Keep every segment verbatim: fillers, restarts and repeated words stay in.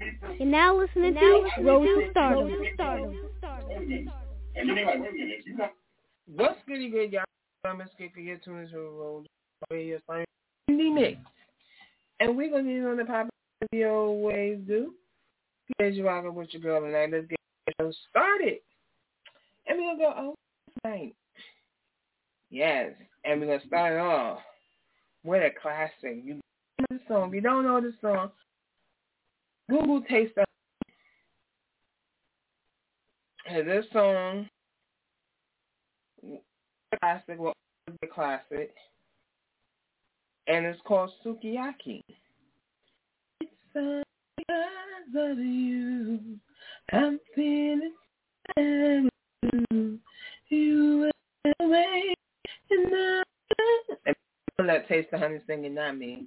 You're now listening to Road to Stardom. Stardom. And you're like, wait a minute, you got... What's goody good, y'all? I'm going to get to this Road to Radio Stardom Indie Mix. And we're going to be on the pop the old ways do. Here's you rocking with your girl tonight. Let's get the show started. And we're going to go all night. Yes. And we're going to start off with a classic. You know the song. If you don't know the song, Google Taste of and this song, classic, well, the classic, and it's called Sukiyaki. It's because of you, I'm feeling sad with you. You went away, and now and people that Taste the Honey singing, not me.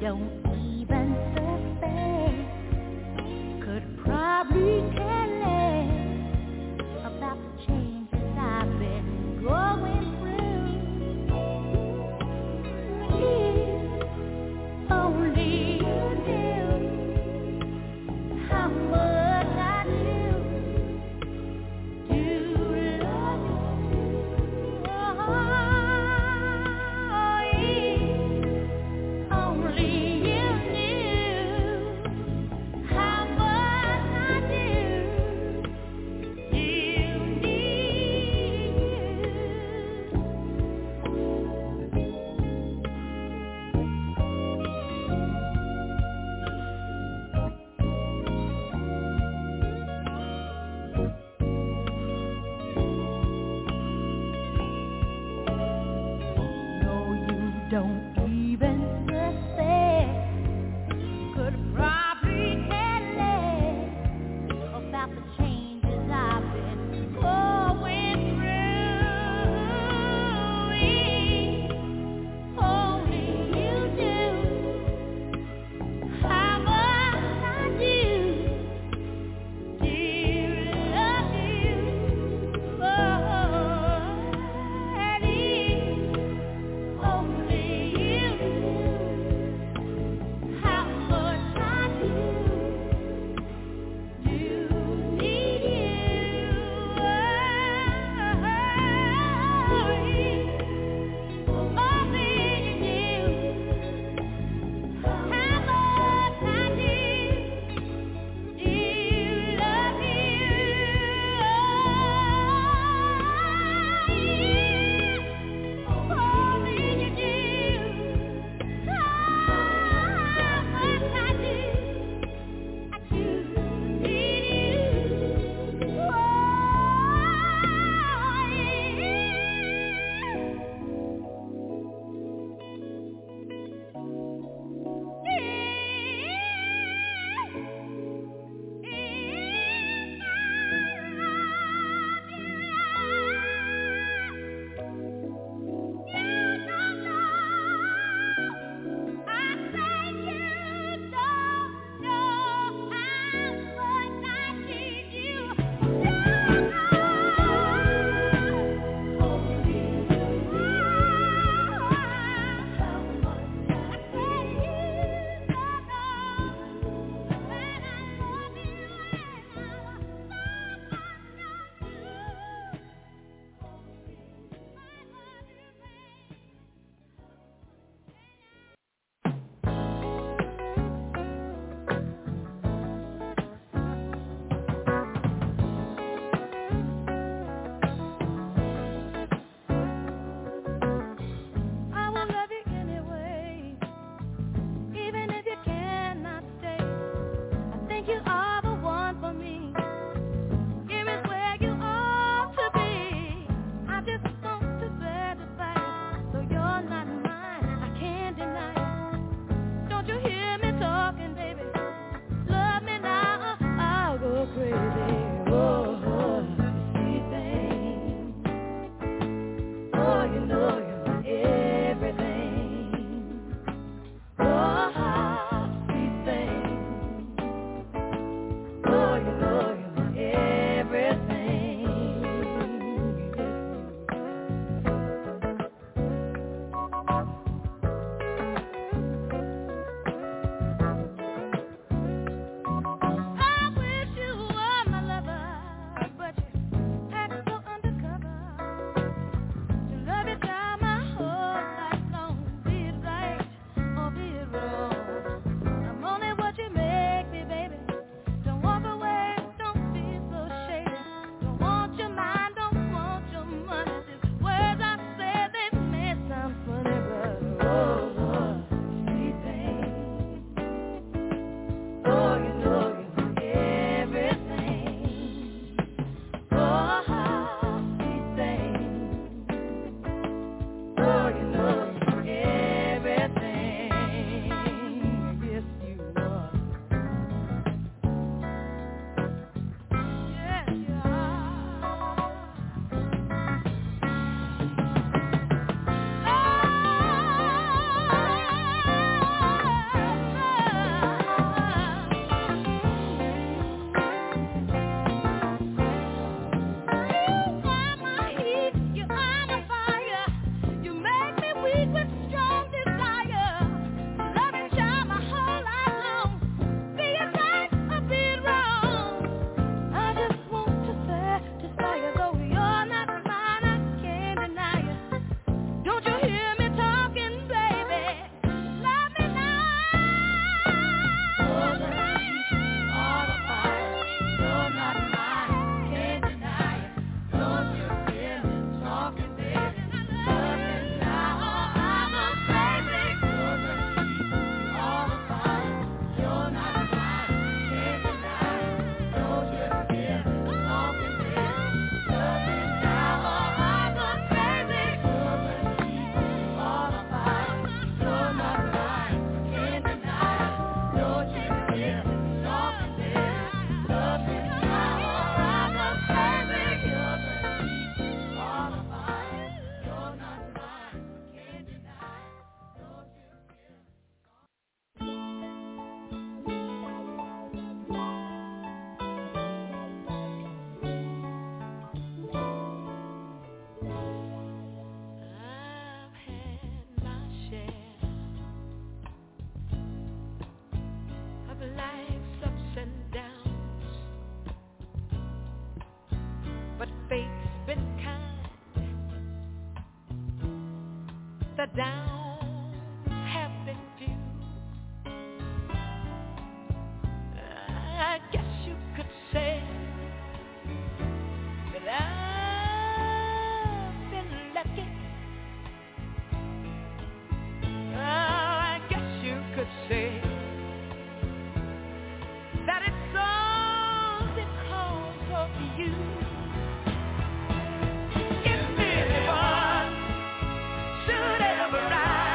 Only you. the down have been few. I guess you could say that I've been lucky. I guess you could say that it's all because of you. If anyone should ever rise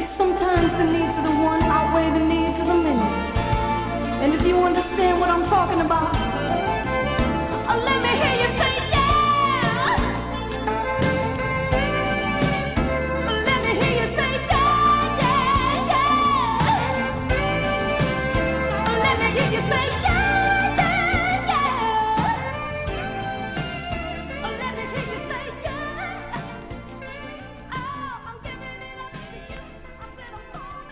Sometimes the needs of the one outweigh the needs of the many. And if you understand what I'm talking about, uh, let me hear you say yeah. Let me hear you say yeah, yeah, yeah. Let me hear you say yeah, yeah, yeah. Let me hear you say yeah. Oh, I'm giving it up to you. I said I'm sorry.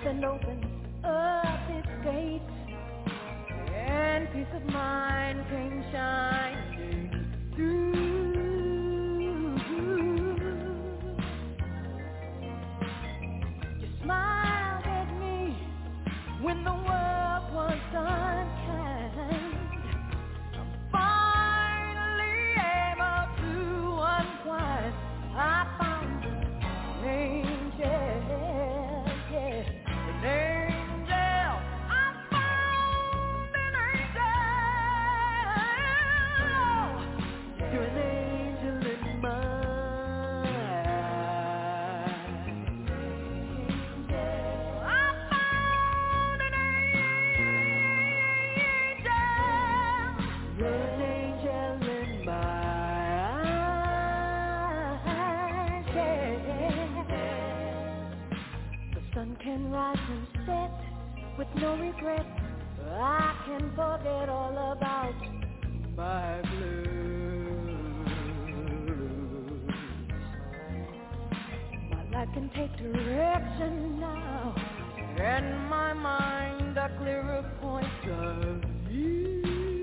Heaven opens up its gates, and peace of mind came shining through. You smiled at me when the world was unkind. I'm finally able to unwind. I found an angel, yeah, an angel. I found an angel. You're an angel in mine. I found an angel. You're an angel in mine. Yeah. The sun can rise and set with no regret. I can forget all about my blues. My life can take direction now, and my mind a clearer point of view.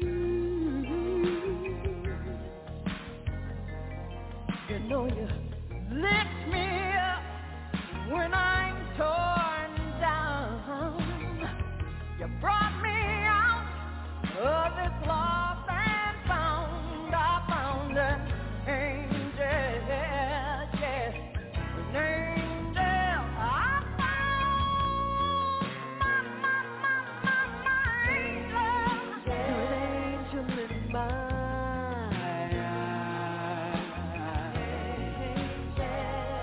You know you lift me up when I'm torn down. You brought me out of this lost and found. I found an angel, yes, an angel. I found my, my, my, my, my angel. You're an angel in mine. Angel.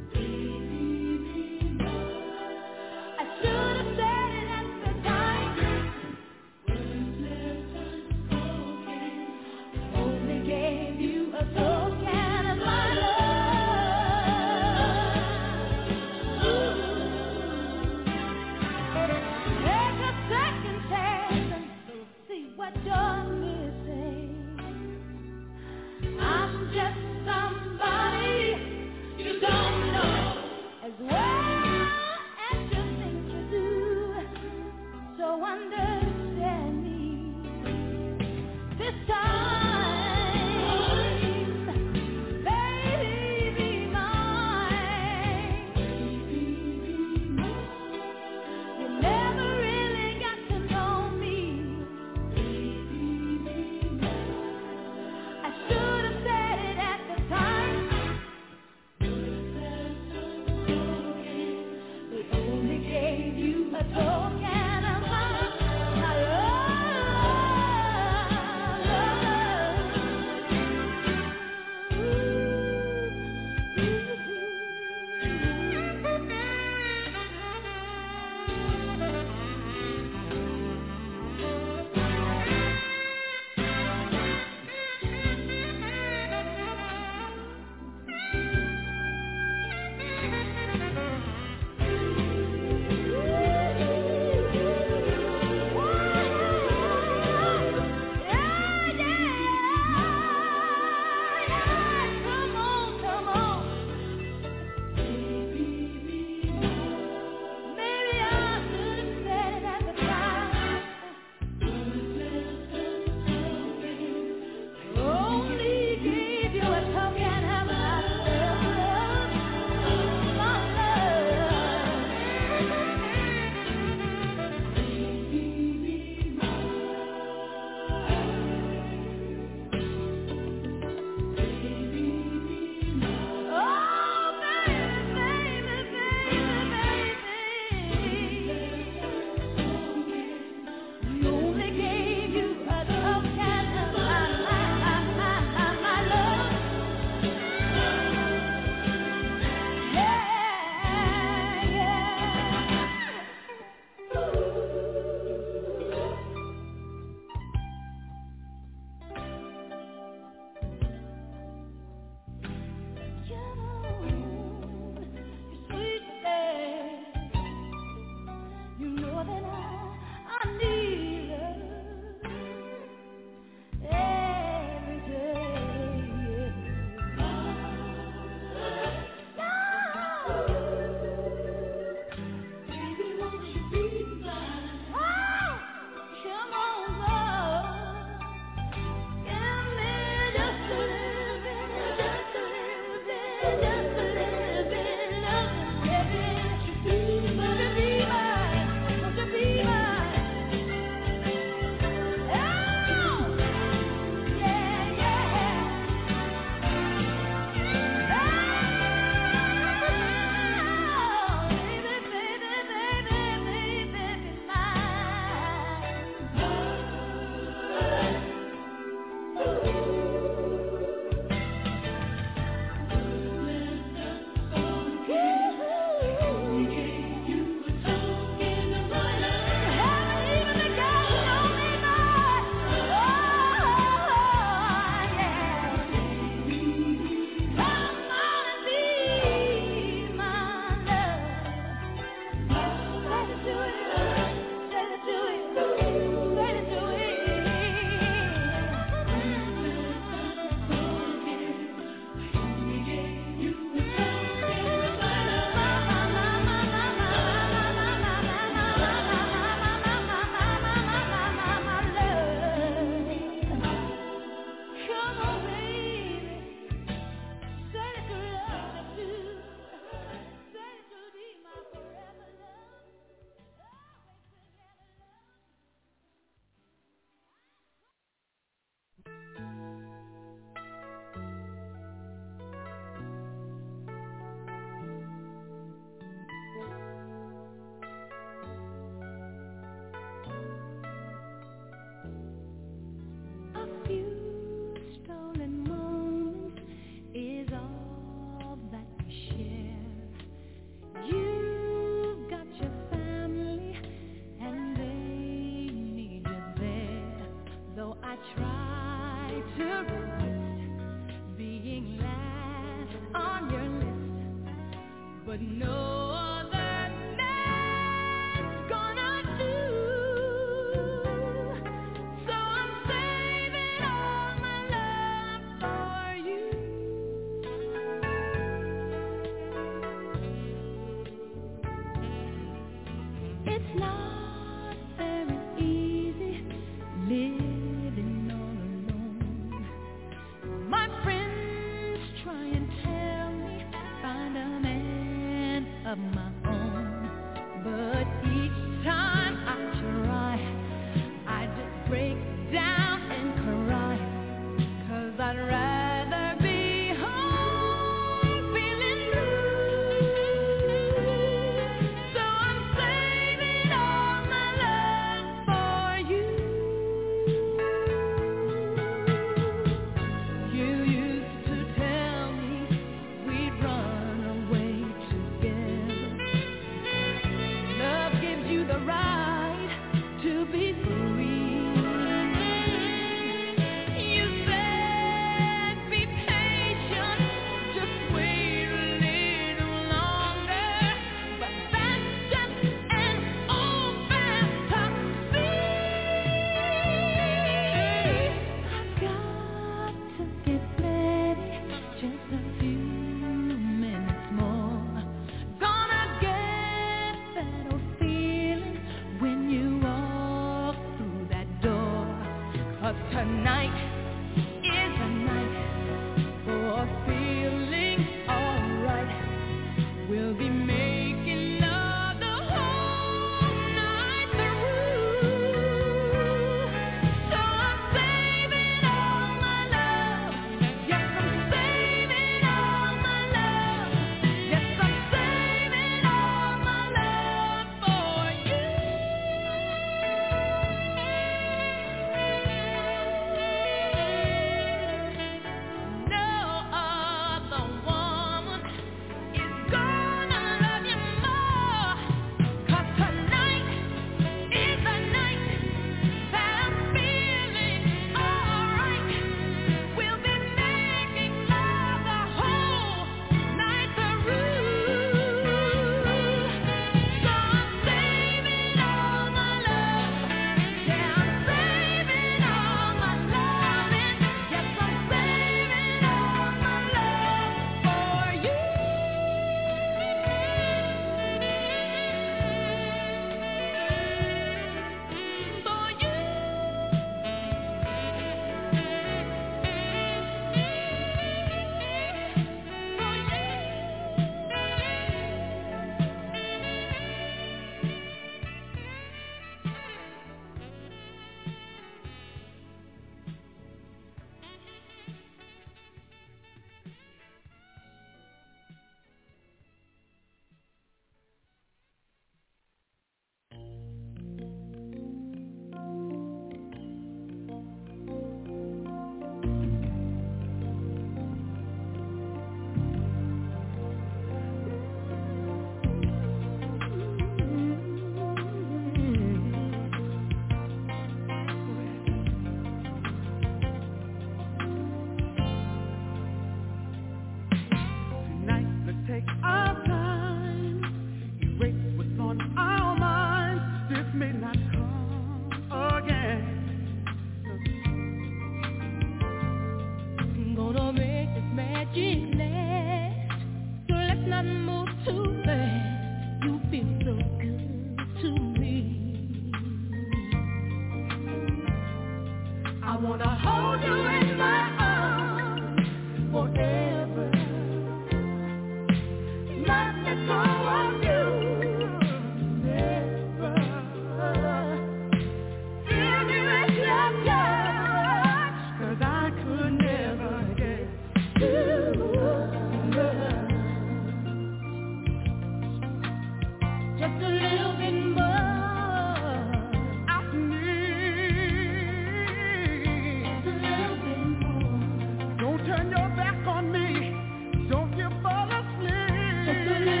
Turn your back on me. Don't you fall asleep. Just a little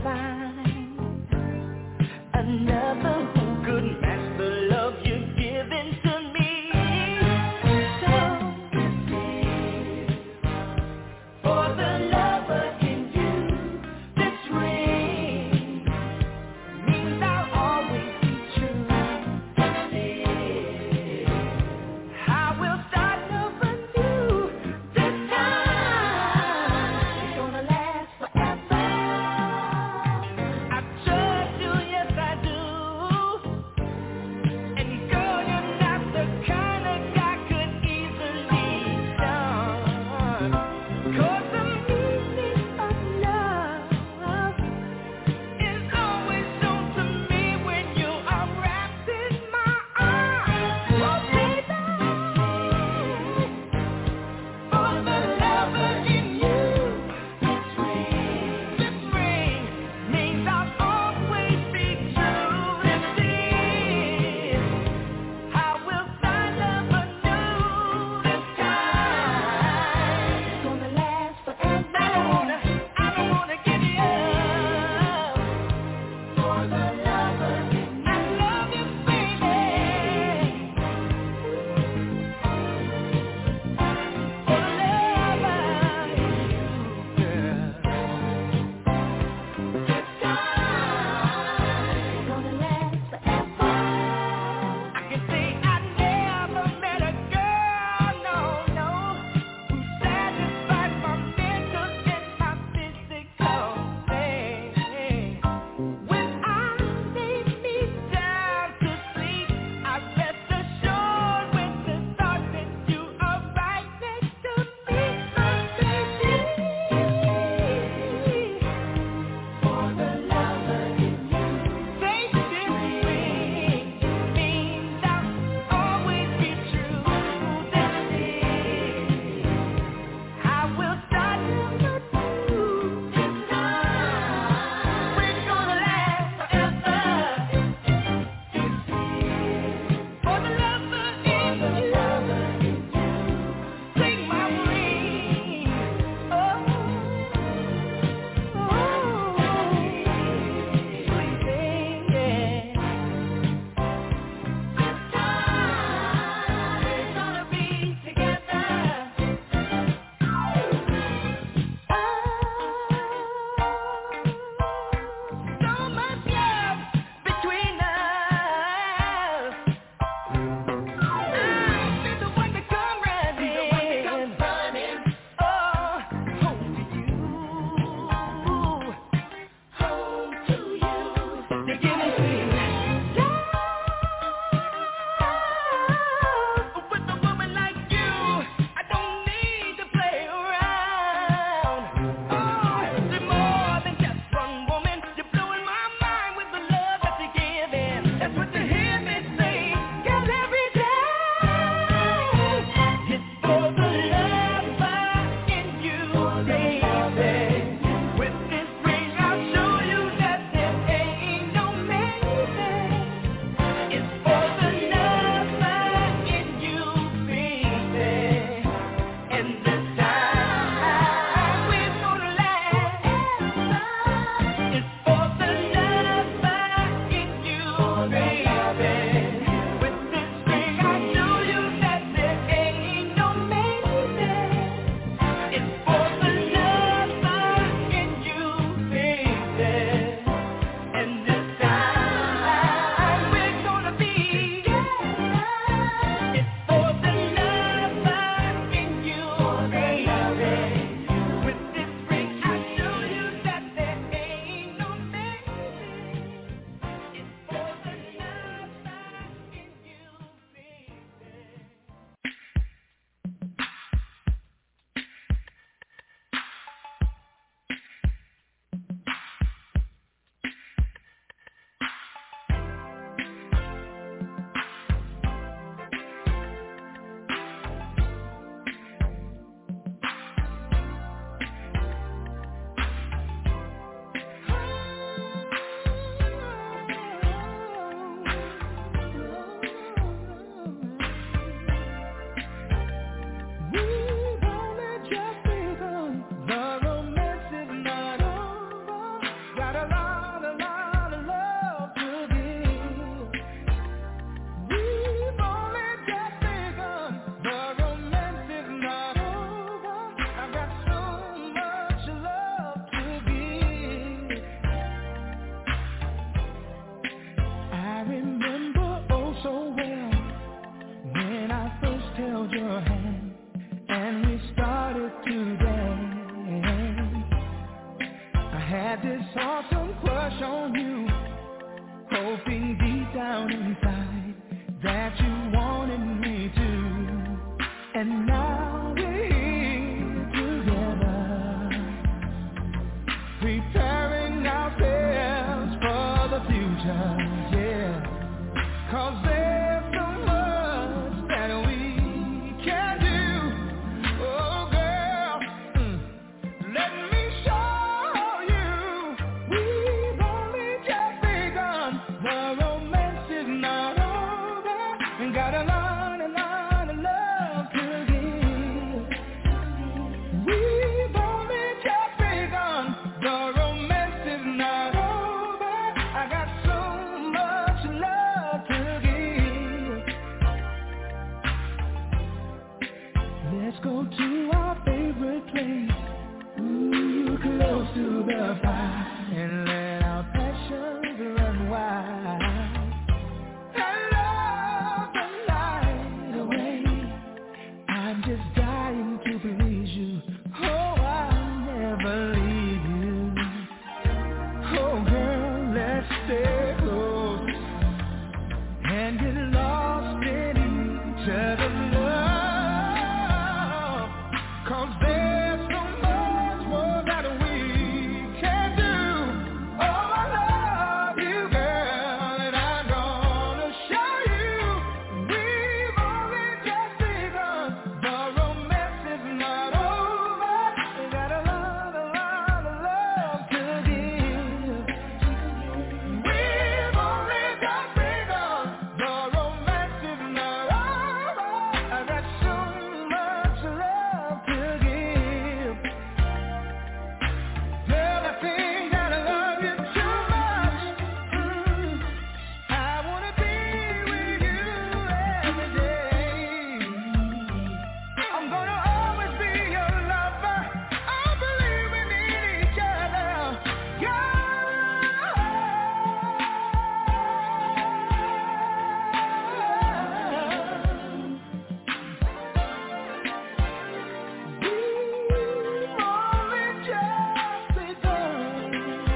find another who could match the love you're giving to me. So for the lover in you, this ring means I'll always be true. I will start over new this time. It's gonna last forever. I trust you, yes I do. future, yeah. 'Cause there's so much that we can do. Oh girl, mm. let me show you. We've only just begun. The romance is not over. And got a lot, a lot of love to give. We've only just begun. The romance is not over. I got so much love to give. Let's go to our favorite place. Ooh, close to the fire. And let our passions run wild. And love the night away. I'm just dying to please you. Oh, I'll never leave you. Oh, girl, let's stay close and get lost in each other's love. 'Cause there's so much more that we can do. Oh, I love you, girl, and I'm gonna show you. We've only just begun. The romance is not over. We got a lot, a lot of love to give. We've only just begun. The romance is not over. I got so much love to give. Girl, I think that I love you too much. Mm. I wanna be with you every day. I'm gonna always be your lover. I believe we need each other. We've only just begun.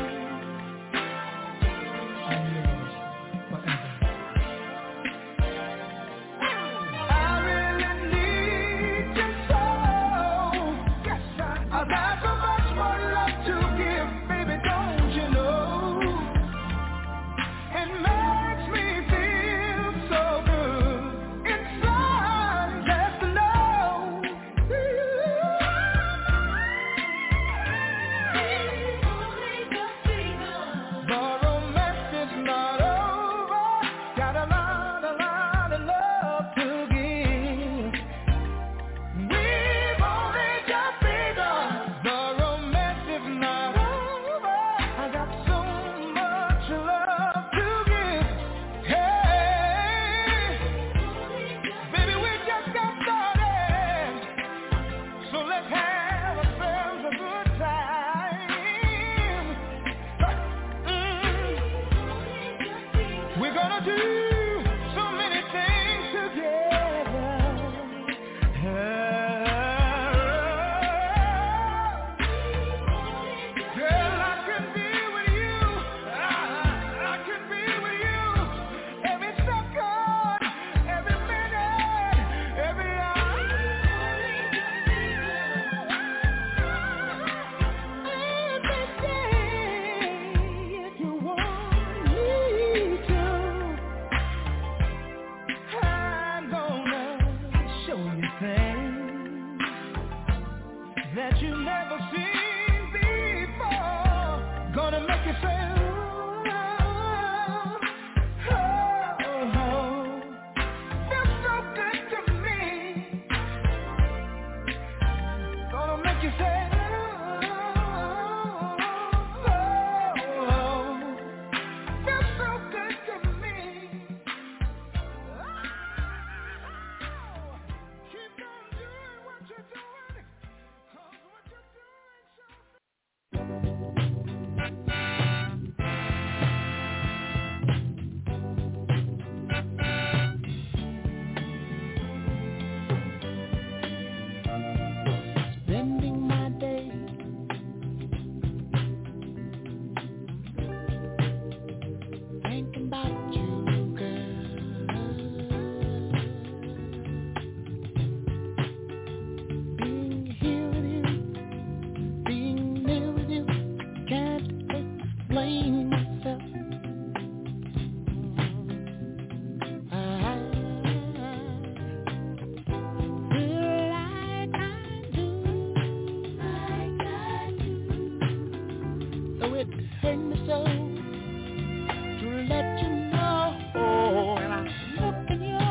I'm yours forever. I really need you so. Yes, I. I've got so much more love to give, baby, don't you know? It makes me feel so good inside, just to know. The romance is not over. Got a lot, a lot of love to give. We've only just begun. The romance is not over. I got so much love to give. Hey, baby, we just got started. So let's have ourselves a good time. Mm. We're gonna do so many things together. Girl, I could be with you. I, I could be with you every second, every minute, every hour. Every day, if you want me to. I'm gonna show you things that you've never seen before. Gonna make you say, oh, oh, oh. Feels so good to me. Gonna make you say, oh, oh, oh. Feels so good to me. Keep on doing what you're doing. 'Cause what you're doing so spending my day thinking about you, girl. Being here with you, being near with you, can't explain myself. let you know when I look in your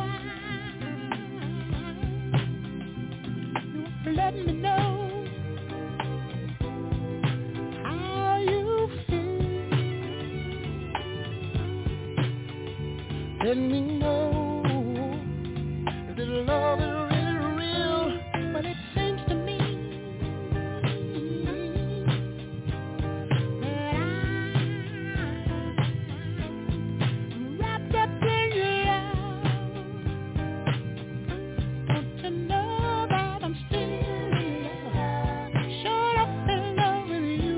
eyes. You let me know how you feel. Let me know that love is really real, but it seems to me that I'm wrapped up in your love. Don't you know that I'm still in love? Sure up in love with you,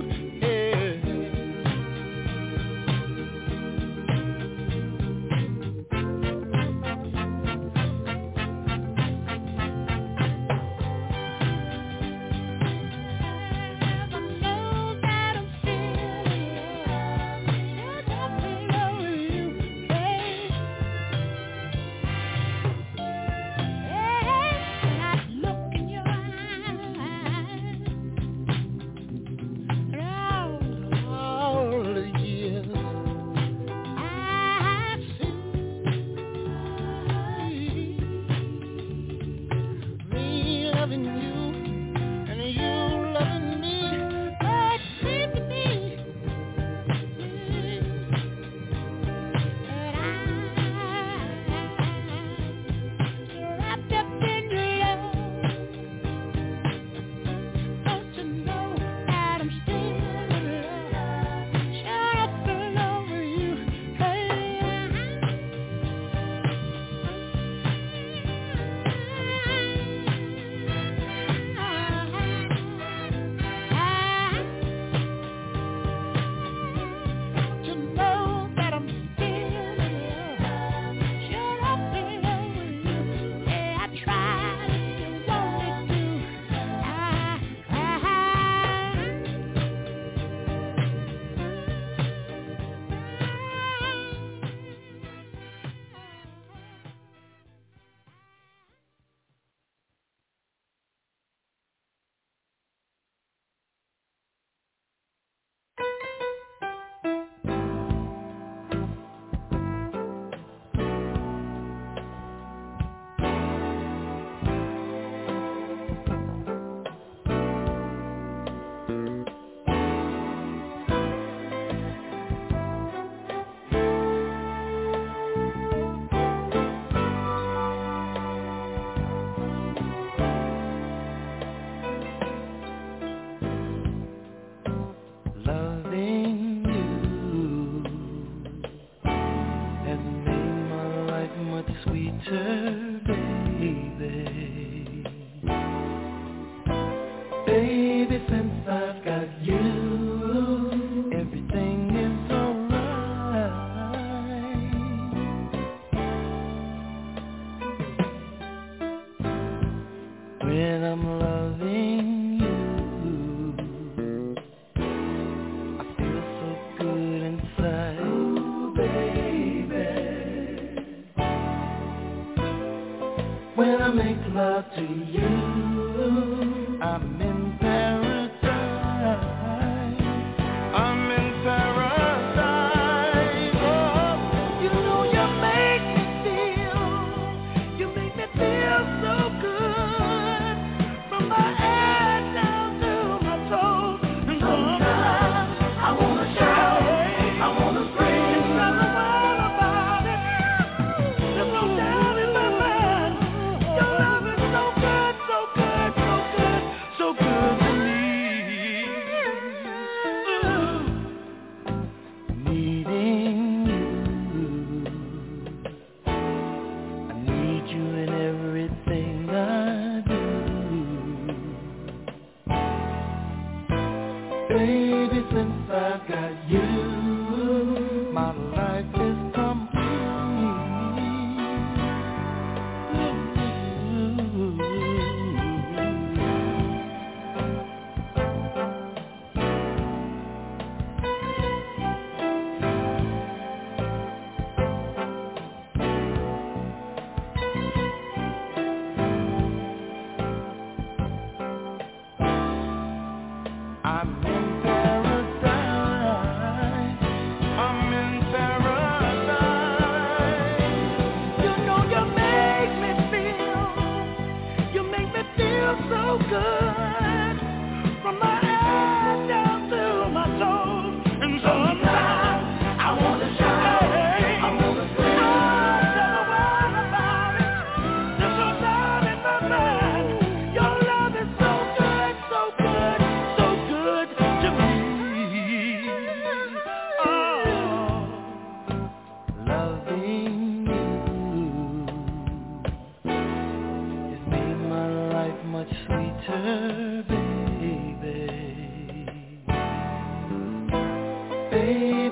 so good.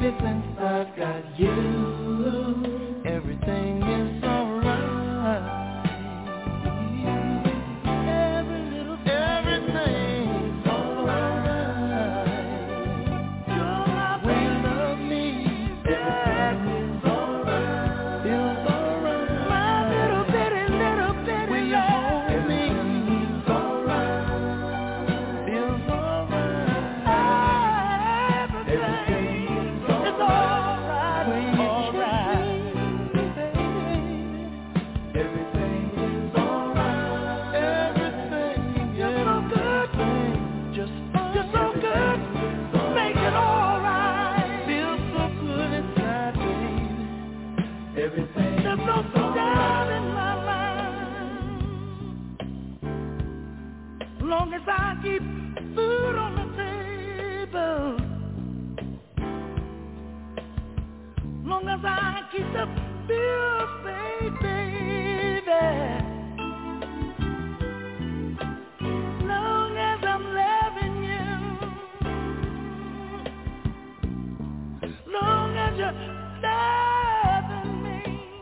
baby, since I've got you, everything is alright. Every little thing, everything's alright. When you love me, everything's alright. Feels alright. My little bitty, little bitty when you hold me, everything's alright. Feels alright. Everything's alright. When you alright. Everything is alright. Everything is so good. Just, just so good. Make it alright. Feels so good inside, baby. Everything. There's no doubt in my mind. Long as I keep food on the table, long as I keep the bills paid, baby, long as I'm loving you, long as you're loving me,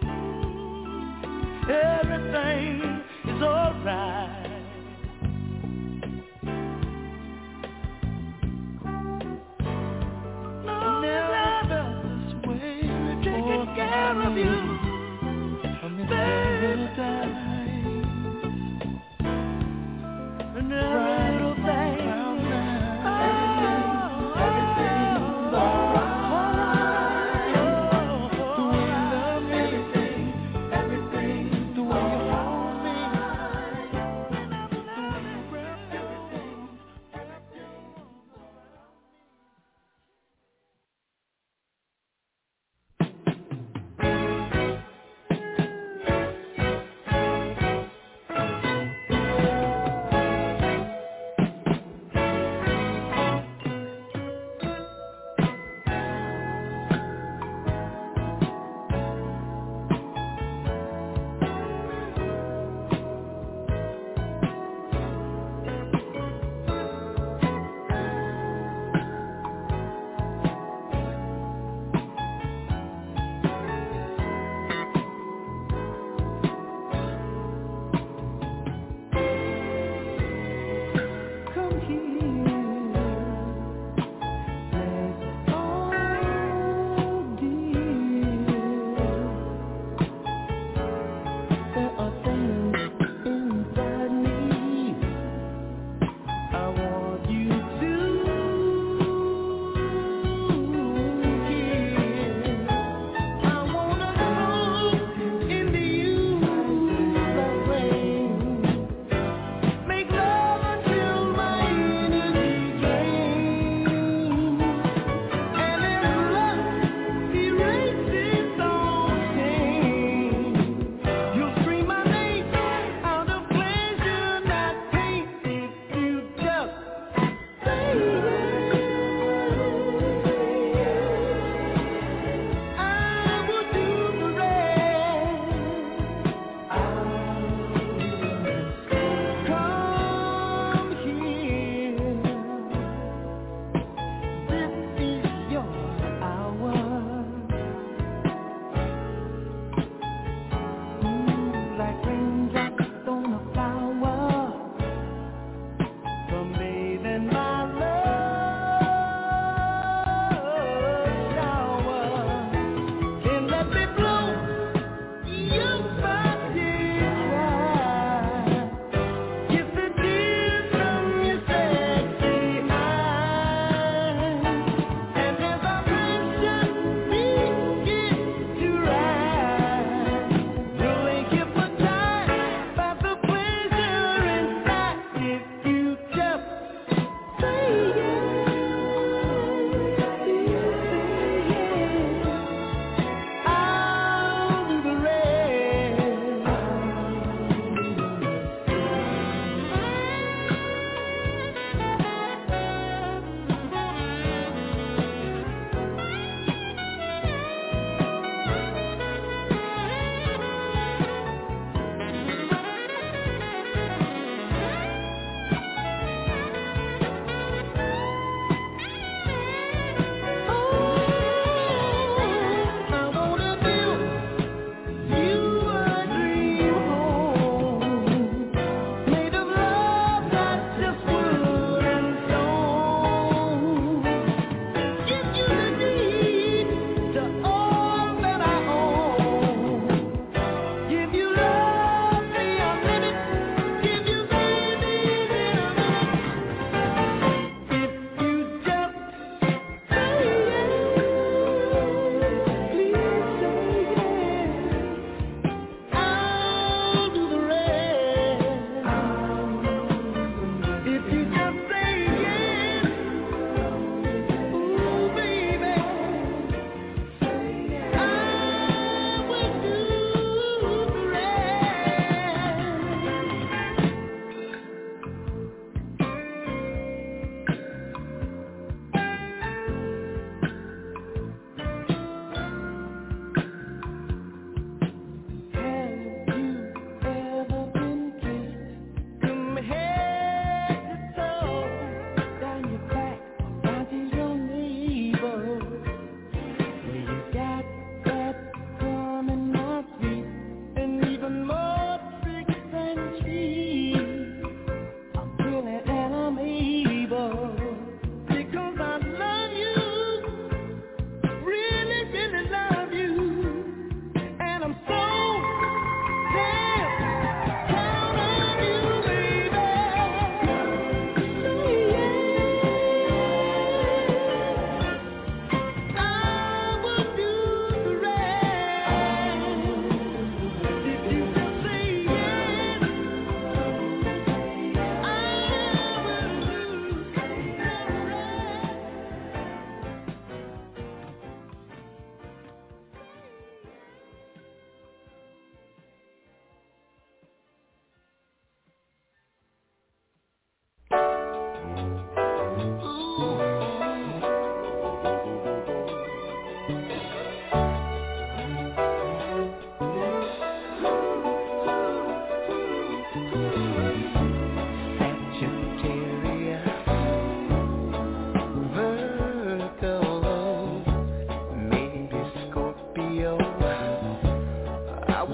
everything is alright. Long as I felt this way, taking care of you, baby. And every little thing, oh, everything's alright. Oh,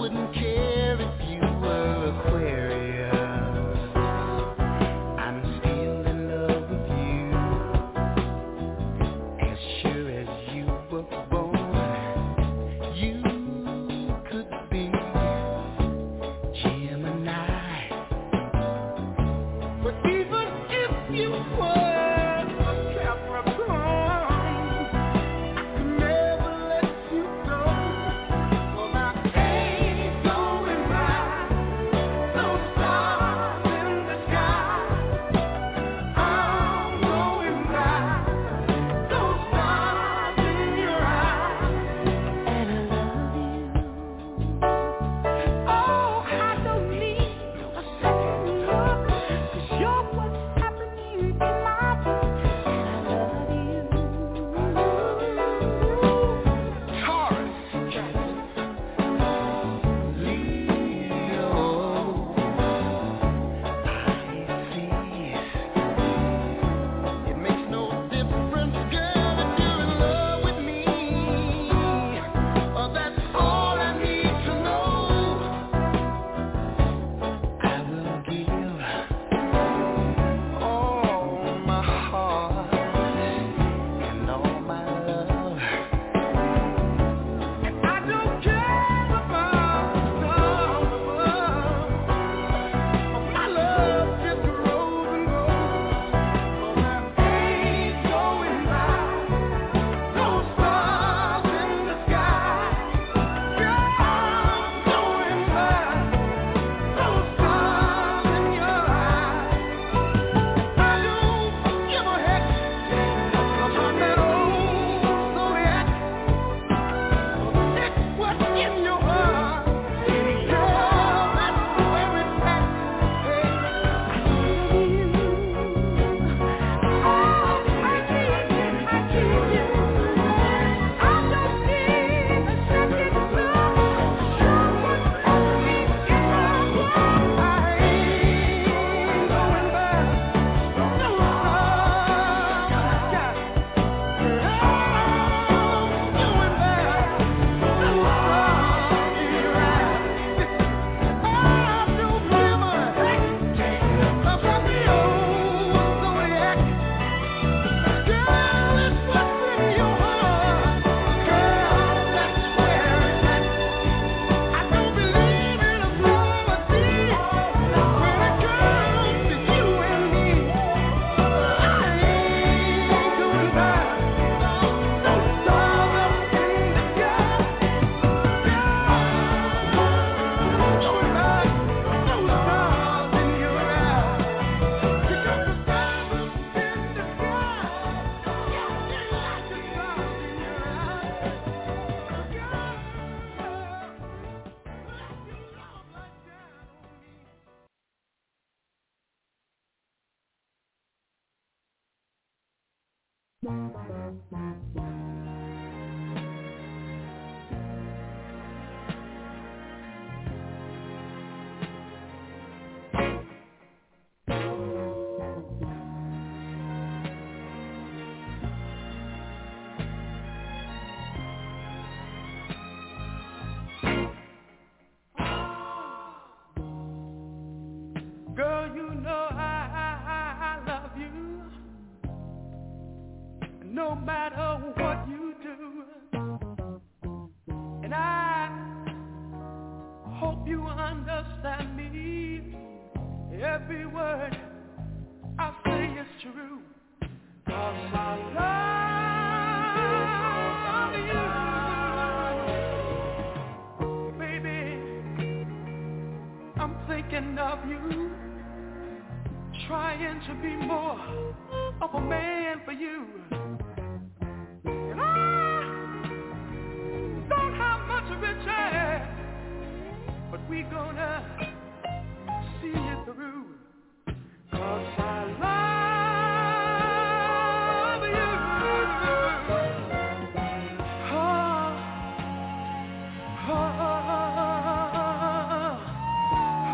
wouldn't care if you were Aquarius. I'm still in love with you. As sure as you were born, you could be Gemini. But even if you were a Capricorn, I could never let you go. Well, I ain't going by those stars in the sky. I'm going by those stars in your eyes. And I love you. Oh, I don't need a second look, 'cause you're what's happening in my book. And I love you. Taurus, Leo, Pisces. It makes no difference, girl, if you're in love with me. Oh, that's all I need to know. I will give all my heart and all my love. And I don't care about the stars above. My love just grows and grows. Oh, I ain't going by those stars in the sky. Girl, I'm going by those stars in your eyes. I don't give a heck about that old zodiac. It's what's in your heart. Girl, that's where it's at. Hey, I love you. Oh, I need you, I need you. I don't need a second look. You're what's happening in my world. I ain't going back. No stars in the sky. Girl, I'm going back. No stars in your eyes. I don't give a heck about the old zodiac. Girl, it's what's in your heart. Girl, that's where it's at. I don't believe in astrology when it comes to you and me. I ain't going back those stars up in the sky. Girl, I'm going back those stars in your eyes. Because the stars up in the sky, yeah, just like the stars in your eyes. Girl, let your love light down on me. Girl, you know I, I, I, I love you. No matter what you do. And I hope you understand me. Every word I say is true. 'Cause I love you. Baby, I'm thinking of you. Trying to be more of a man for you. And I don't have much riches, but we gonna see it through. 'Cause I love you. Oh, oh, oh,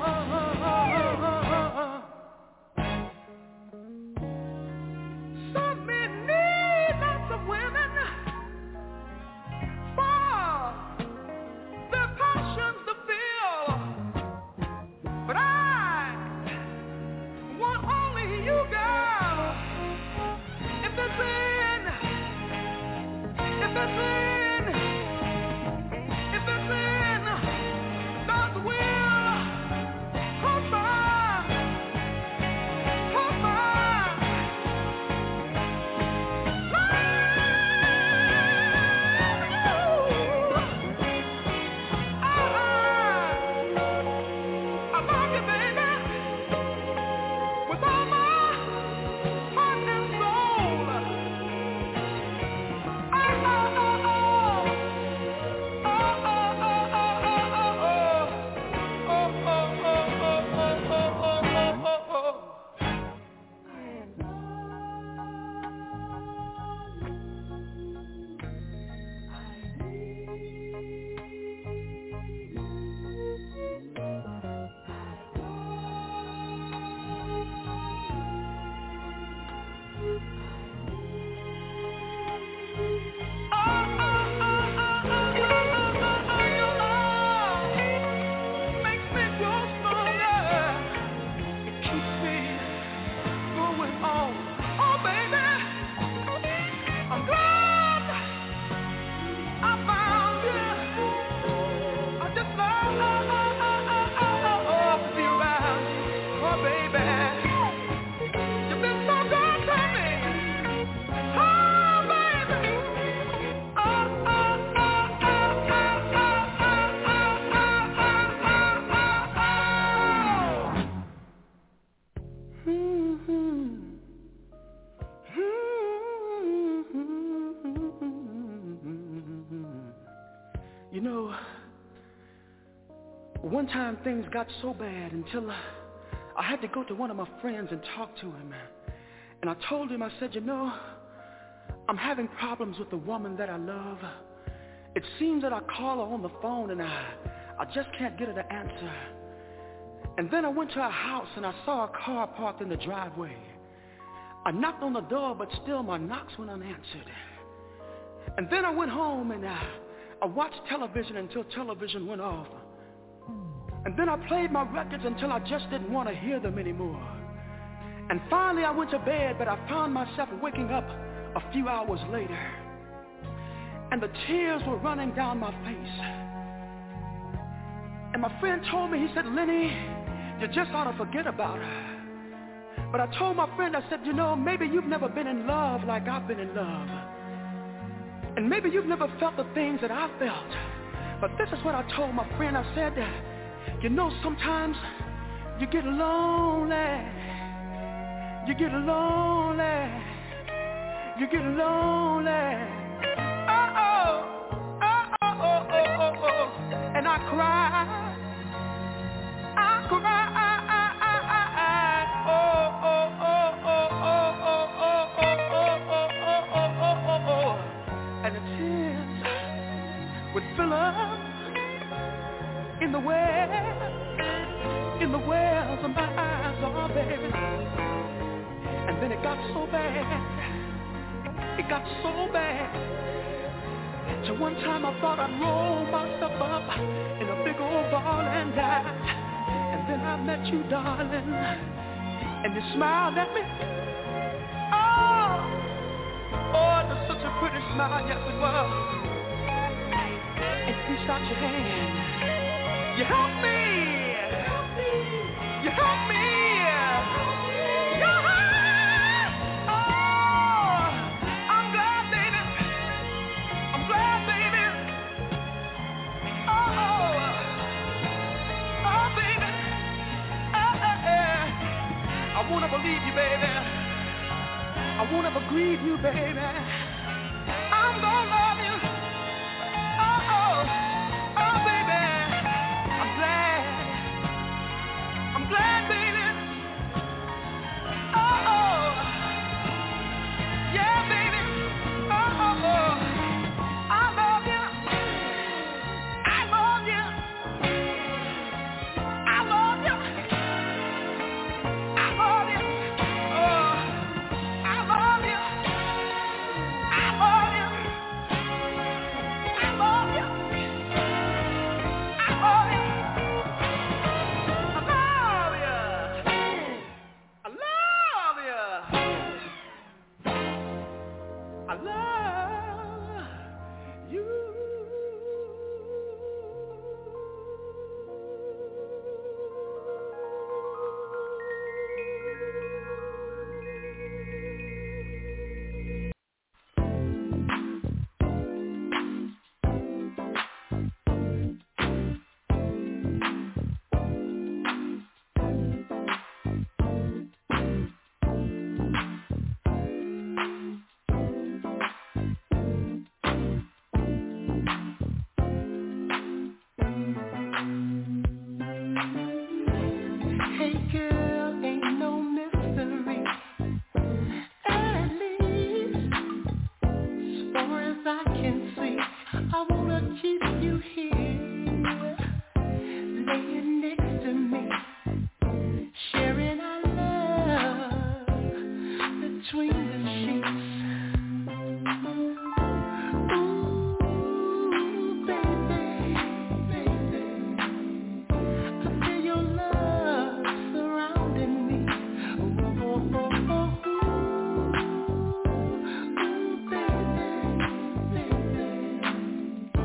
oh, oh, oh. You know, one time things got so bad until I, I had to go to one of my friends and talk to him. And I told him, I said, you know, I'm having problems with the woman that I love. It seems that I call her on the phone and I, I just can't get her to answer. And then I went to her house and I saw a car parked in the driveway. I knocked on the door, but still my knocks went unanswered. And then I went home and I, I watched television until television went off. And then I played my records until I just didn't want to hear them anymore. And finally I went to bed, but I found myself waking up a few hours later. And the tears were running down my face. And my friend told me, he said, Lenny, you just ought to forget about her. But I told my friend, I said, you know, maybe you've never been in love like I've been in love. And maybe you've never felt the things that I felt. But this is what I told my friend. I said, you know, sometimes you get lonely. You get lonely. You get lonely. Oh, oh, oh, oh, oh, oh, oh. And I cry. I cry. Oh, oh, oh, oh, oh, oh, oh, oh, oh, oh, oh, oh, oh. And the tears would fill up in the wells, in the wells of my eyes, oh baby. And then it got so bad, it got so bad. So one time I thought I'd roll myself up in a big old ball and die. And then I met you, darling, and you smiled at me. Oh, oh, it was such a pretty smile, yes it was. And you reached out your hand. You helped me. You helped me. You helped me. Oh, I'm glad, baby. I'm glad, baby. Oh, oh, baby. Oh, oh, oh. I won't ever leave you, baby. I won't ever grieve you, baby. I'm gonna love you. Oh, oh, oh, baby. I'm glad. I'm glad, baby. Oh, oh. Yeah, baby. Oh, oh, oh. I love you. I love you. I love you. I love you. Oh, I love you. I love you. I love you. I love you. I love you. I love you. Hey girl, ain't no mystery. At least, as far as I can see, I wanna keep you here, laying next to me, sharing our love between the sheets. Ooh, baby, baby, I feel your love surrounding me. Ooh, oh, oh, oh, ooh, ooh, baby, baby.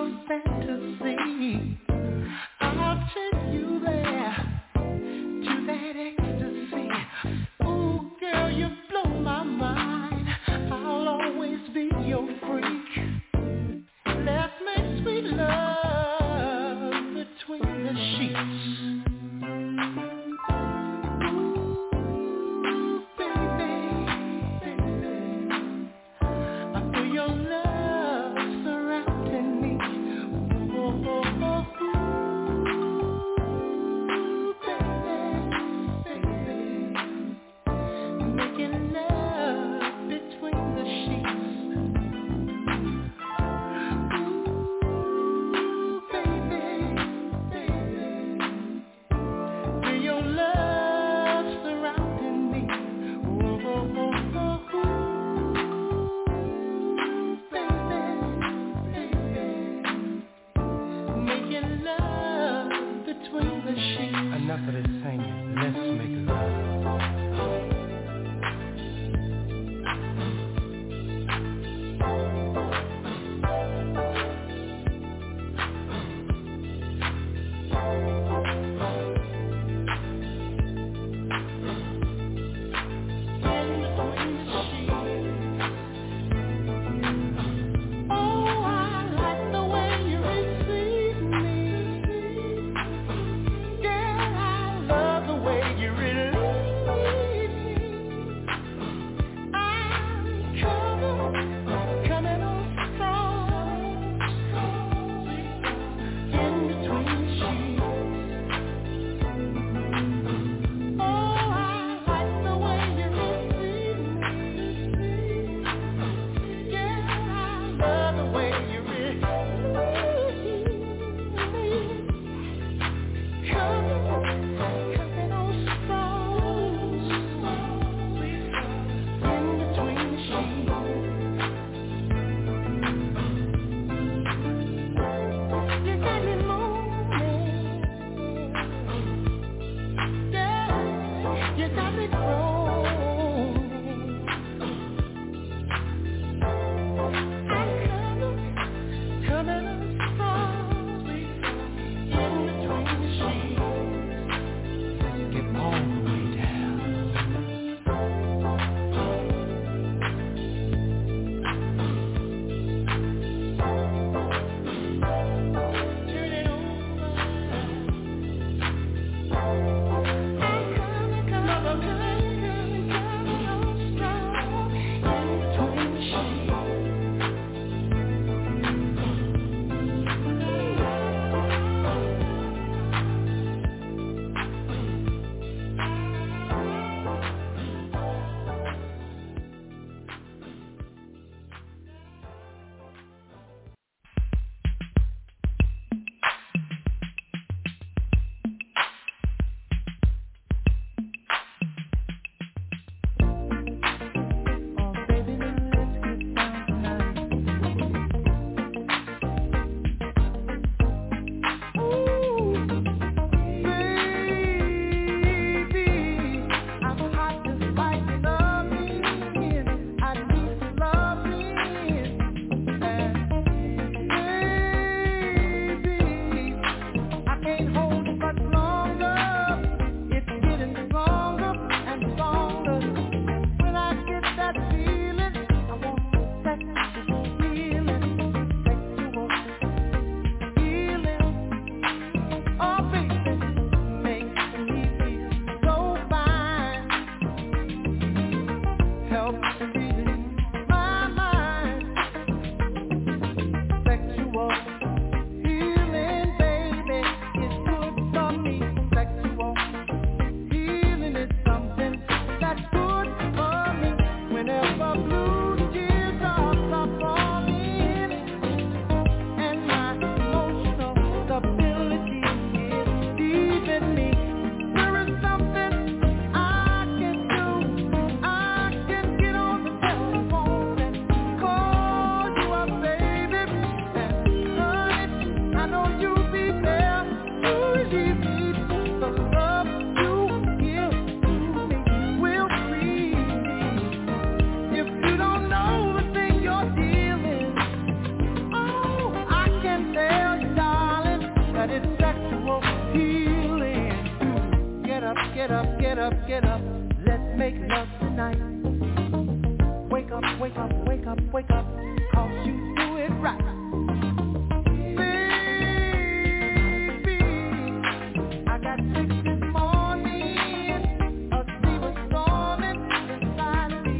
fantasy. I'll take you there to that ecstasy. Ooh, girl, you blow my mind. I'll always be your freak. Let's make sweet love between the sheets. Ooh, baby, baby, I feel your love surrounding me. Oh, oh, oh, oh. that it's sexual healing. Get up, get up, get up, get up. Let's make love tonight. Wake up, wake up, wake up, wake up. Cause you do it right. Baby, I got chicks this morning. A sea was storming inside of me.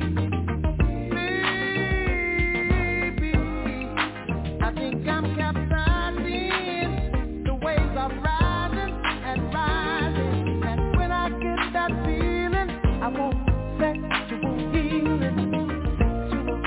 Baby, I think I'm capsizing. The waves are rising and rising. And when I get that feeling, I want sexual healing. Sexual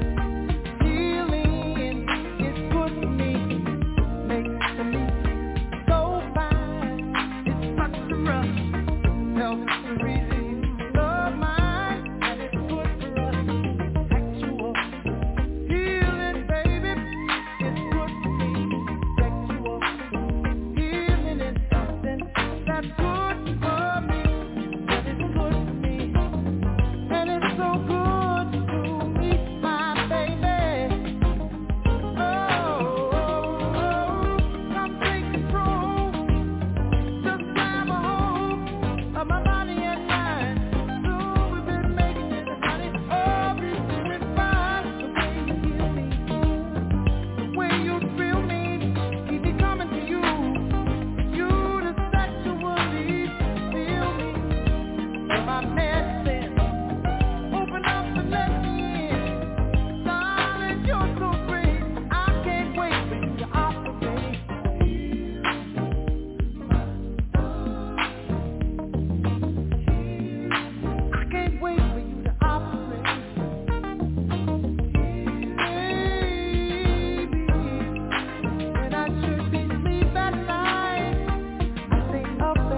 healing is good for me. Makes me so fine. It's such a rush. Helps to relieve the mind. And it's good for us. Sexual healing, baby, it's good for me. Sexual healing is something that's good for me. And it's good for me. And it's so good to meet my baby. Oh, come take control. Just grab a hold of my body and mind. Soon we've been making it, honey. Oh, be doing fine. The way you heal me, the way you thrill me, keep me coming to you. You the sexually feel me. You're my medicine. Open up and let me in. Darling, you're so great. I can't wait for you to operate. I can't wait for you to operate. Baby, when I should be asleep at night, I stay up and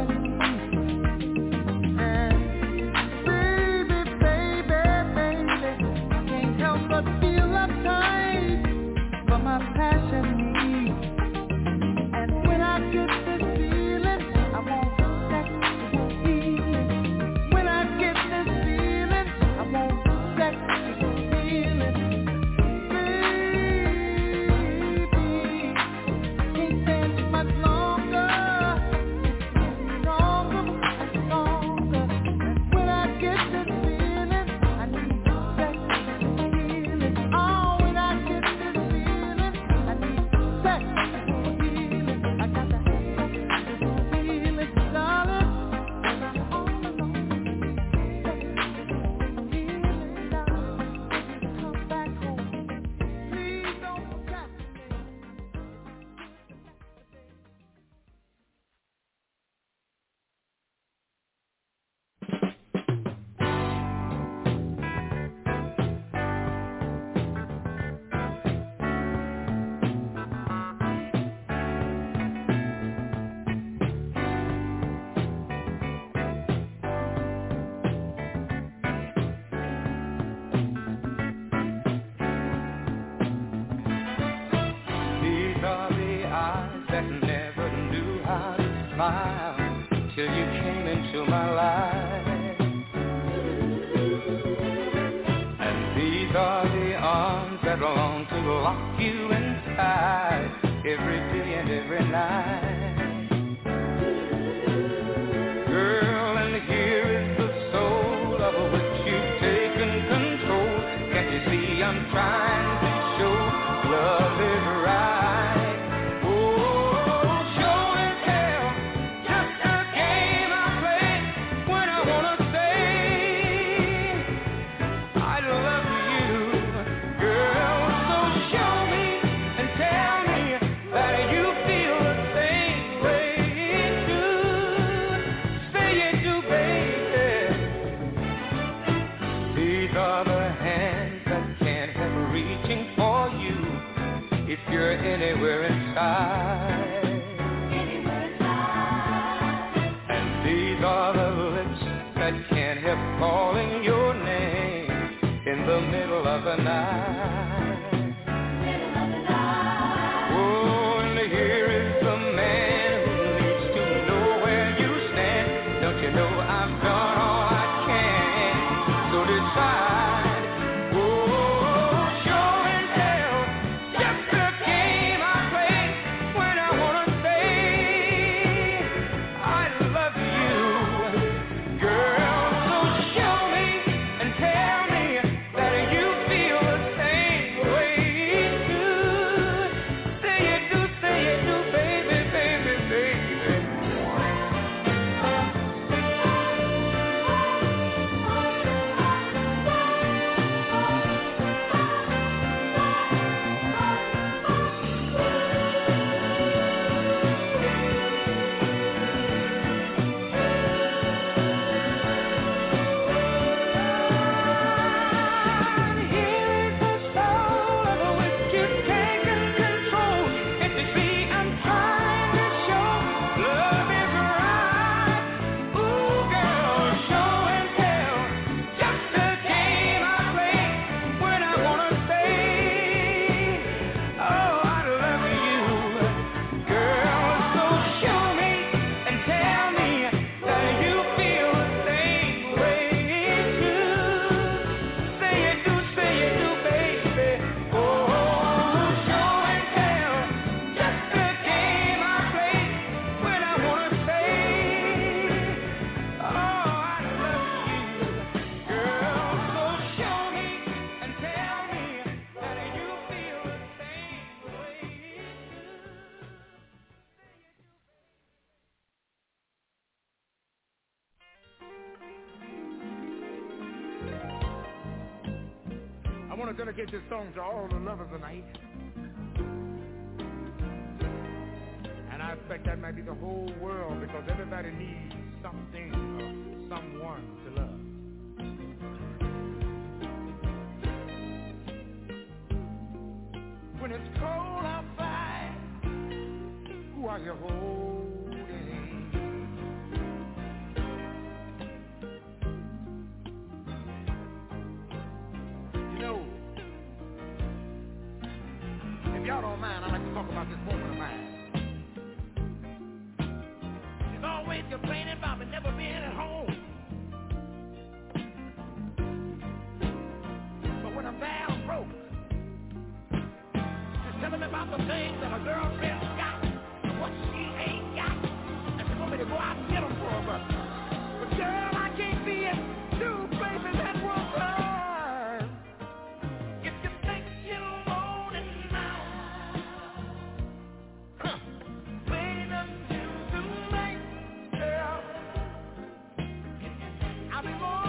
and baby, baby, baby, I can't help but feel uptight for my passion needs. And when I get this feeling, I want sexual healing. When I get this feeling, I want sexual healing. Baby, can't stand too much longer. Stronger and stronger. And when I get this feeling, I need sexual healing. Oh, when I get this feeling, I need sexual healing. I got that sexual feeling, darling. And I'm all alone. Sexual healing, darling. Come back home. Please don't procrastinate. These are the eyes that never knew how to smile till you came into my life. And these are the arms that long to lock you inside every day and every night. Girl, and here is the soul of which you've taken control. Can't you see I'm trying to show love is right? Oh, show and tell, just a game I play when I wanna say I love you, girl. So show me and tell me that you feel the same way too. Say you do, baby. These are the hands that can't help reaching for you if you're anywhere inside. Anywhere inside. And these are the lips that can't help calling your name in the middle of the night. Middle of the night. Oh, and here is the man who needs to know where you stand. Don't you know I've done all I can? So decide. Oh, show and tell, just a game I play when I want to dedicate this song to all the lovers tonight. And I expect that might be the whole world, because everybody needs something or someone to love. When it's cold outside, who are you holding? You know, if y'all don't mind, I'd like to talk about this woman of mine. She's always complaining about me never being at home. But when I'm down broke, telling me about the things that a girlfriend's got and what she ain't got, and she want me to go out and get them for her. But, but girl, I can't be in two places at one time. If you think you're lonely now, huh, wait until tonight, girl. I'll be more.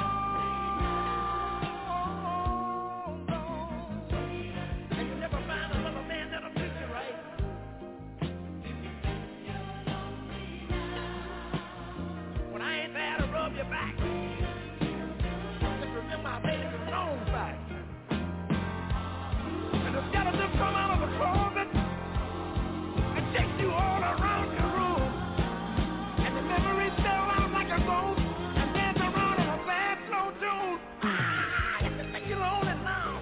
Your back. Just remember I made it a long back. And the skeleton come out of the closet and chase you all around your room. And the memories fell out like a ghost and dance around in a bad slow tune. Ah, you can think you're lonely now.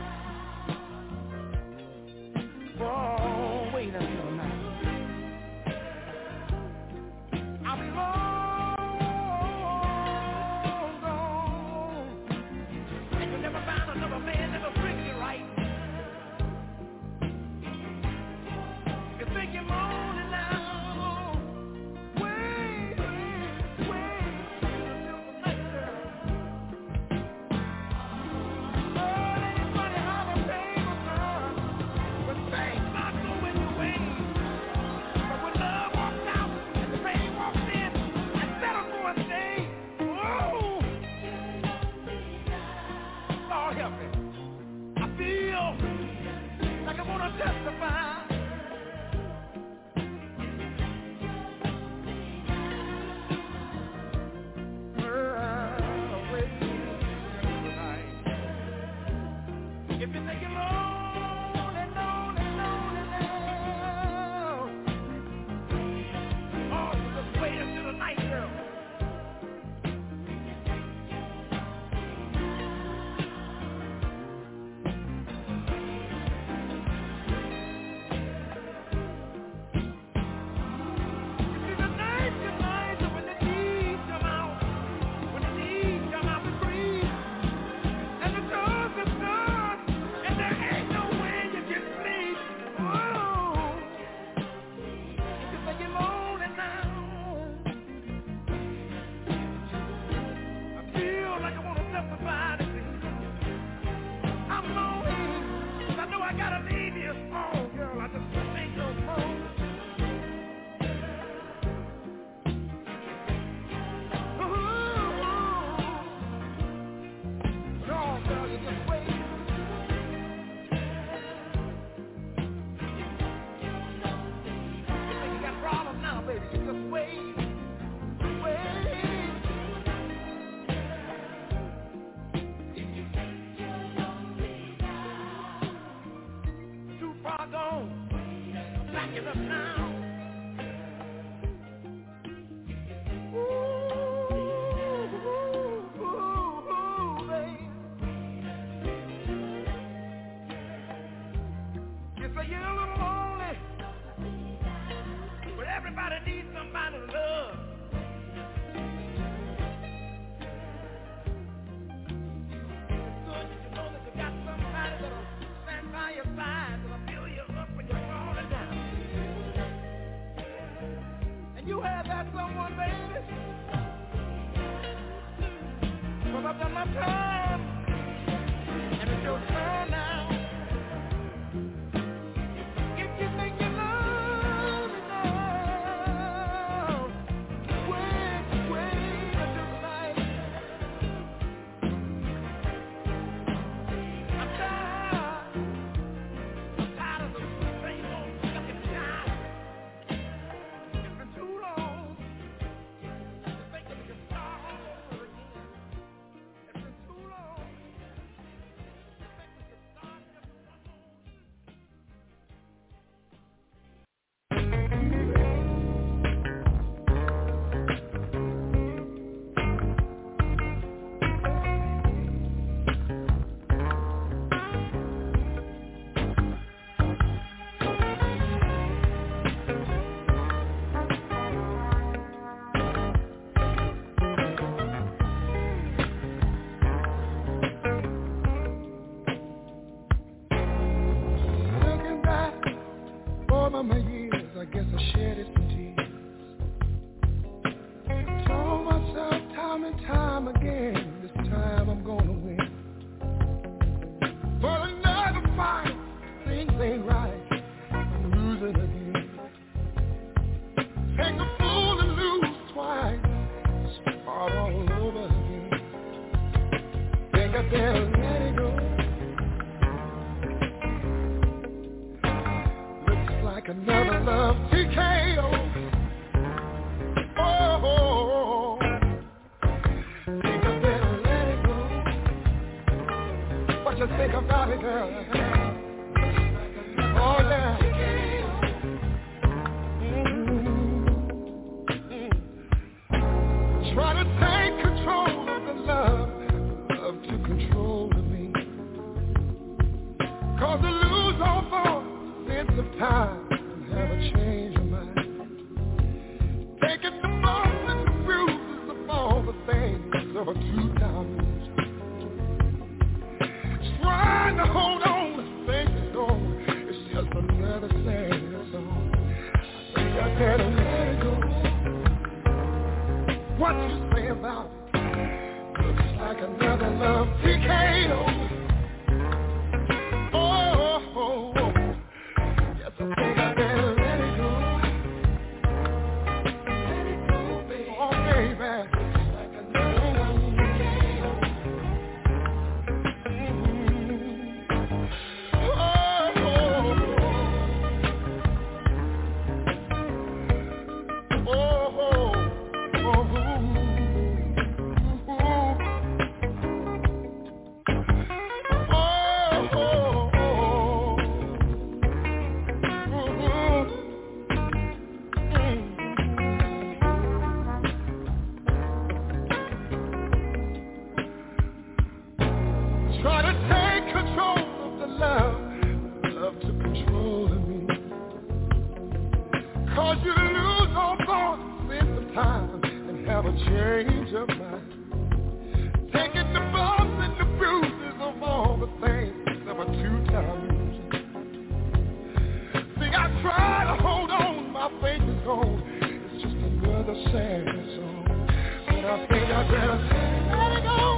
Oh, wait until night. I'll be long. Man never treat you right. You think you're lonely now. Wait, wait, wait until the night, girl. Oh, it ain't funny how the pain will come, but things not go in your way. But when love walks out and the pain walks in, instead of going stay, whoa! Lord help me. Feel like I want to testify. If you think you're lonely, lonely, lonely now, oh, you just wait until the night, girl. I've done my time, and it's your turn now. If you think you love me now, wait, wait until tonight. I'm tired. over my years, I guess I shed some tears. Told myself time and time again, this time I'm gonna win. But another fight, things ain't right, I'm losing again. Take a fool and lose twice, start all over again. Think I better let it go. Looks like another love T K O. Oh, oh, oh. Think I better let it go. What you think about it, girl? Oh, yeah. Try to take control of the love, love to control me. Cause I lose all thought, sense of time, and have a change of mind. Taking the bumps and the bruises of all the things of a two-time loser. Trying to hold on, the things is gone, it's just another sad song. I think I better let it go. What you say about it? Looks like another love T K O. Oh, oh, oh, oh. Yes, I think I better let it go. Let it go, baby. Oh, baby. Looks like another love T K O. Mm-hmm. Oh, oh, oh. Oh, oh. Try to take control of the love, love to control me. Cause you lose all thought, sense of time, and have a change of mind. Taking the bumps and the bruises of all the things of a two-time loser. See, I try to hold on, my faith is gone. It's just another sad song. But I think I better let it go.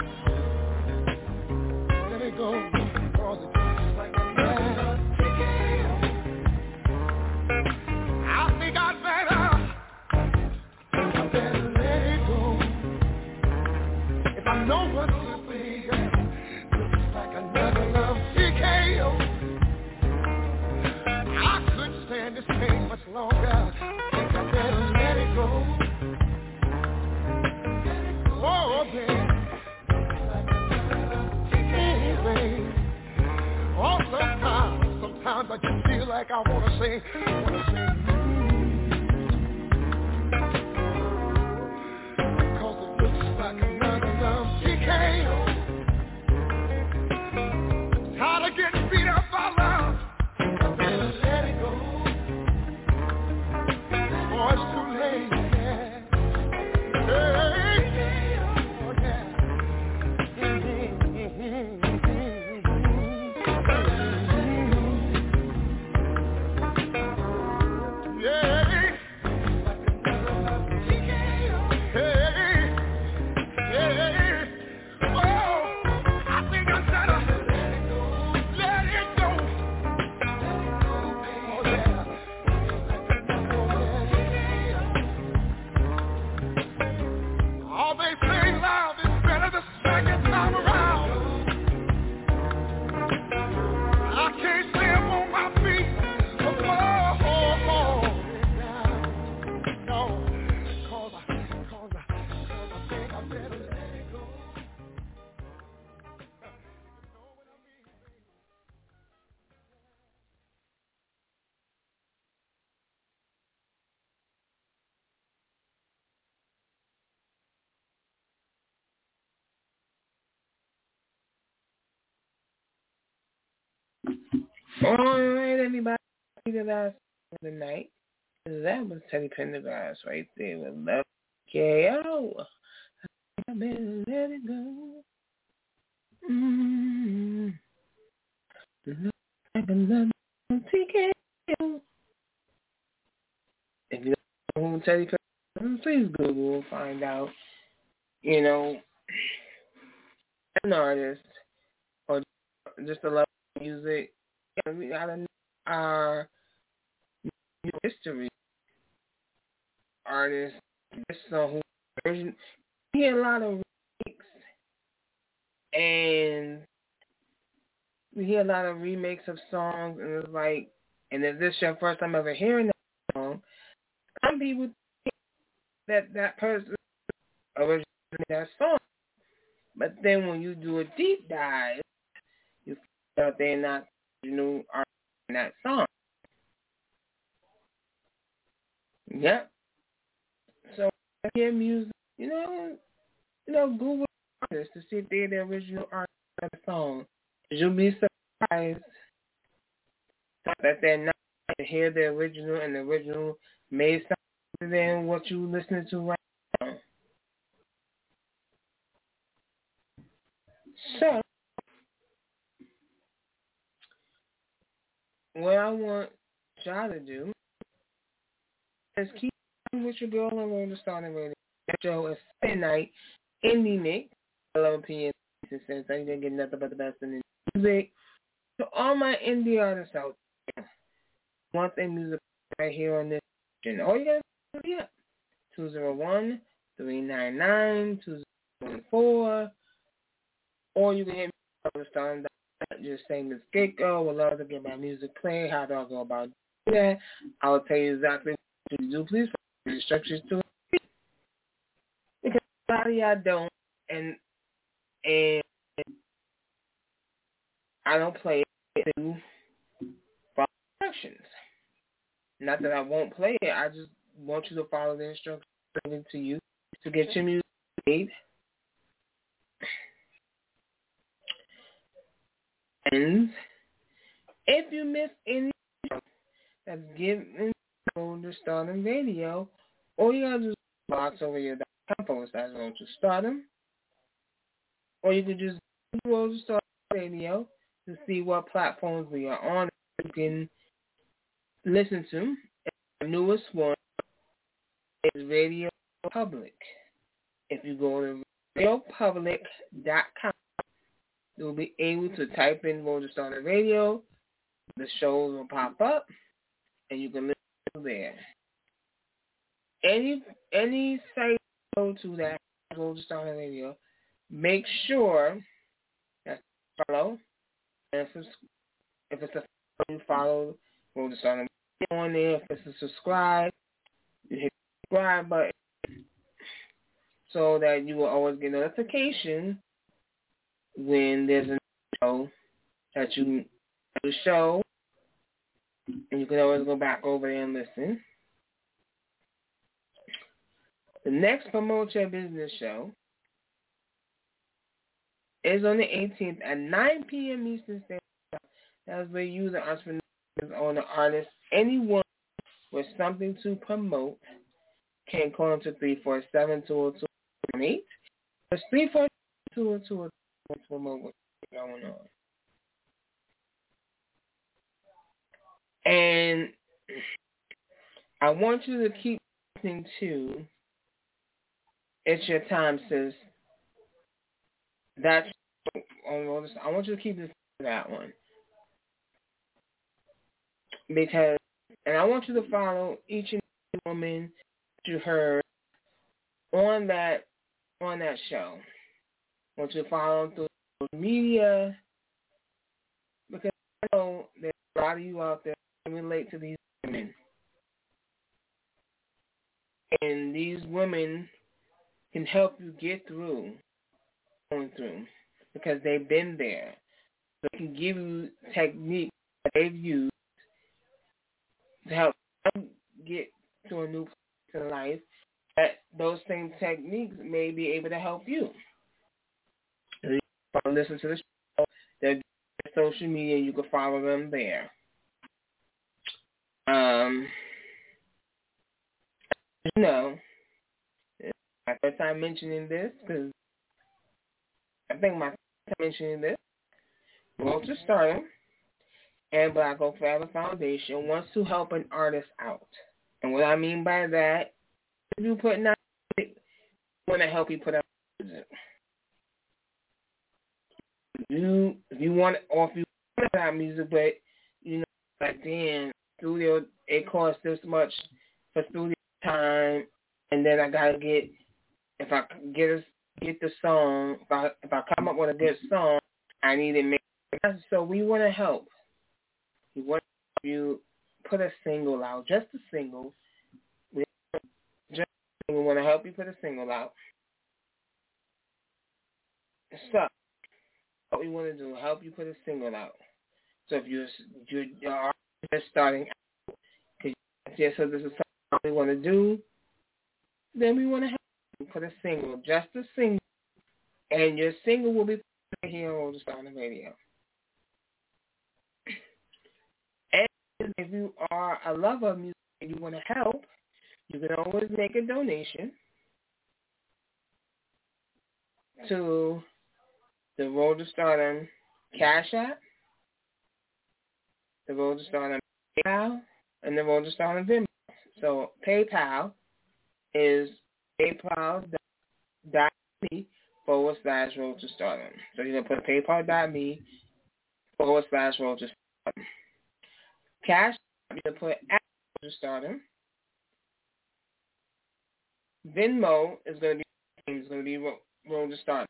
Let it go, cause it feels like another ticket. I think I'd better, I better let it go. If I know what to be, looks like another love T K O. I couldn't stand this pain much longer. I think I better let it go. Oh, baby. Oh, sometimes, sometimes I just feel like I wanna say, I wanna say, mm, cause it looks like another love T K O. Tired of getting beat up by love, I better let it go. Oh, it's too late, yeah. Hey, oh, yeah. All right, everybody. The last of the night. That was Teddy Pendergrass right there with Love K O. I better let it go. Mm-hmm. Like a love T K O. who Teddy Pendergrass is, please Google and find out, you know, an artist or just a love of music. And we gotta know our history. Artists, this song, who we hear a lot of remakes, and we hear a lot of remakes of songs, and it's like, and if this is your first time ever hearing that song, some people think that that person originally that song, but then when you do a deep dive, you find out they're not original artists in that song. Yep. So I hear music, you know, you know, Google artists to see if they're the original artist of the song. You'll be surprised that they're not to hear the original, and the original may sound better than what you're listening to right now. So, what I want y'all to do is keep with your girl on Roll the Starting Radio. The show is Sunday night, Indie Nick, eleven p.m. Since I didn't get nothing but the best in the music. So all my indie artists out there want their music right here on this channel. All you gotta do is two zero one, three nine nine, two zero one four, or you can hit me on the Starting. Just say Miss Gecko, would love to get my music played. How do I go about doing that? I'll tell you exactly what to do. Please follow the instructions to it. Because a lot of y'all don't, and and I don't play it to follow instructions. Not that I won't play it. I just want you to follow the instructions given to you to get your music played. And if you miss any that's given on the Stardom Radio, all you gotta do is box over your com forward slash Road to Stardom, or you can just go to Stardom Radio to see what platforms we are on. You can listen to. The newest one is Radio Public. If you go to radio public dot com, you'll be able to type in Road to Stardom Radio. The shows will pop up, and you can listen there. Any any site you go to that Road to Stardom Radio, make sure that you follow. And if it's, if it's a follow, you follow Road to Stardom Radio on there. If it's a subscribe, you hit the subscribe button so that you will always get notification when there's a show that you the show, and you can always go back over there and listen. The next Promote Your Business show is on the eighteenth at nine p.m. Eastern Standard Time. That's where you, the entrepreneurs, owner, artist, anyone with something to promote can call into three four seven, two oh two, one eight. It's three four seven, two oh two, one eight to promote what's going on. And I want you to keep listening to It's Your Time, Sis. That's I want you to keep listening to that one. Because, and I want you to follow each and every woman that you heard on that on that show. I want you to follow them through social media, because I know there's a lot of you out there who relate to these women. And these women can help you get through, going through, because they've been there. They can give you techniques that they've used to help them get to a new place in life. That those same techniques may be able to help you. You can listen to the show. They're on social media. You can follow them there. Um, you know, it's my first time mentioning this, because I think my first time mentioning this, Road to Stardom and Black Oak Forever Foundation wants to help an artist out. And what I mean by that, if you put out music, we want to help you put out music. If you, if you want, or if you want to put out music, but, you know, like, damn, studio, it costs this much for studio time, and then I got to get, if I get a, get the song, if I, if I come up with a good song, I need to make it. So we want to help. We want to help you put a single out, just a single. We just we want to help you put a single out. So what we want to do, help you put a single out. So if you're you're, you're just starting out, because yes, so this is something we want to do, then we want to help you put a single, just a single, and your single will be put here on the on the radio. And if you are a lover of music and you want to help, you can always make a donation to the Road to Stardom Cash App, the Road to Stardom PayPal, and the Road to Stardom Venmo. So PayPal is paypal.me forward slash Road to Stardom. So you're going to put paypal.me forward slash Road to Stardom. Cash, you're going to put at Road to Stardom. Venmo is going to be is going to be Road to Stardom.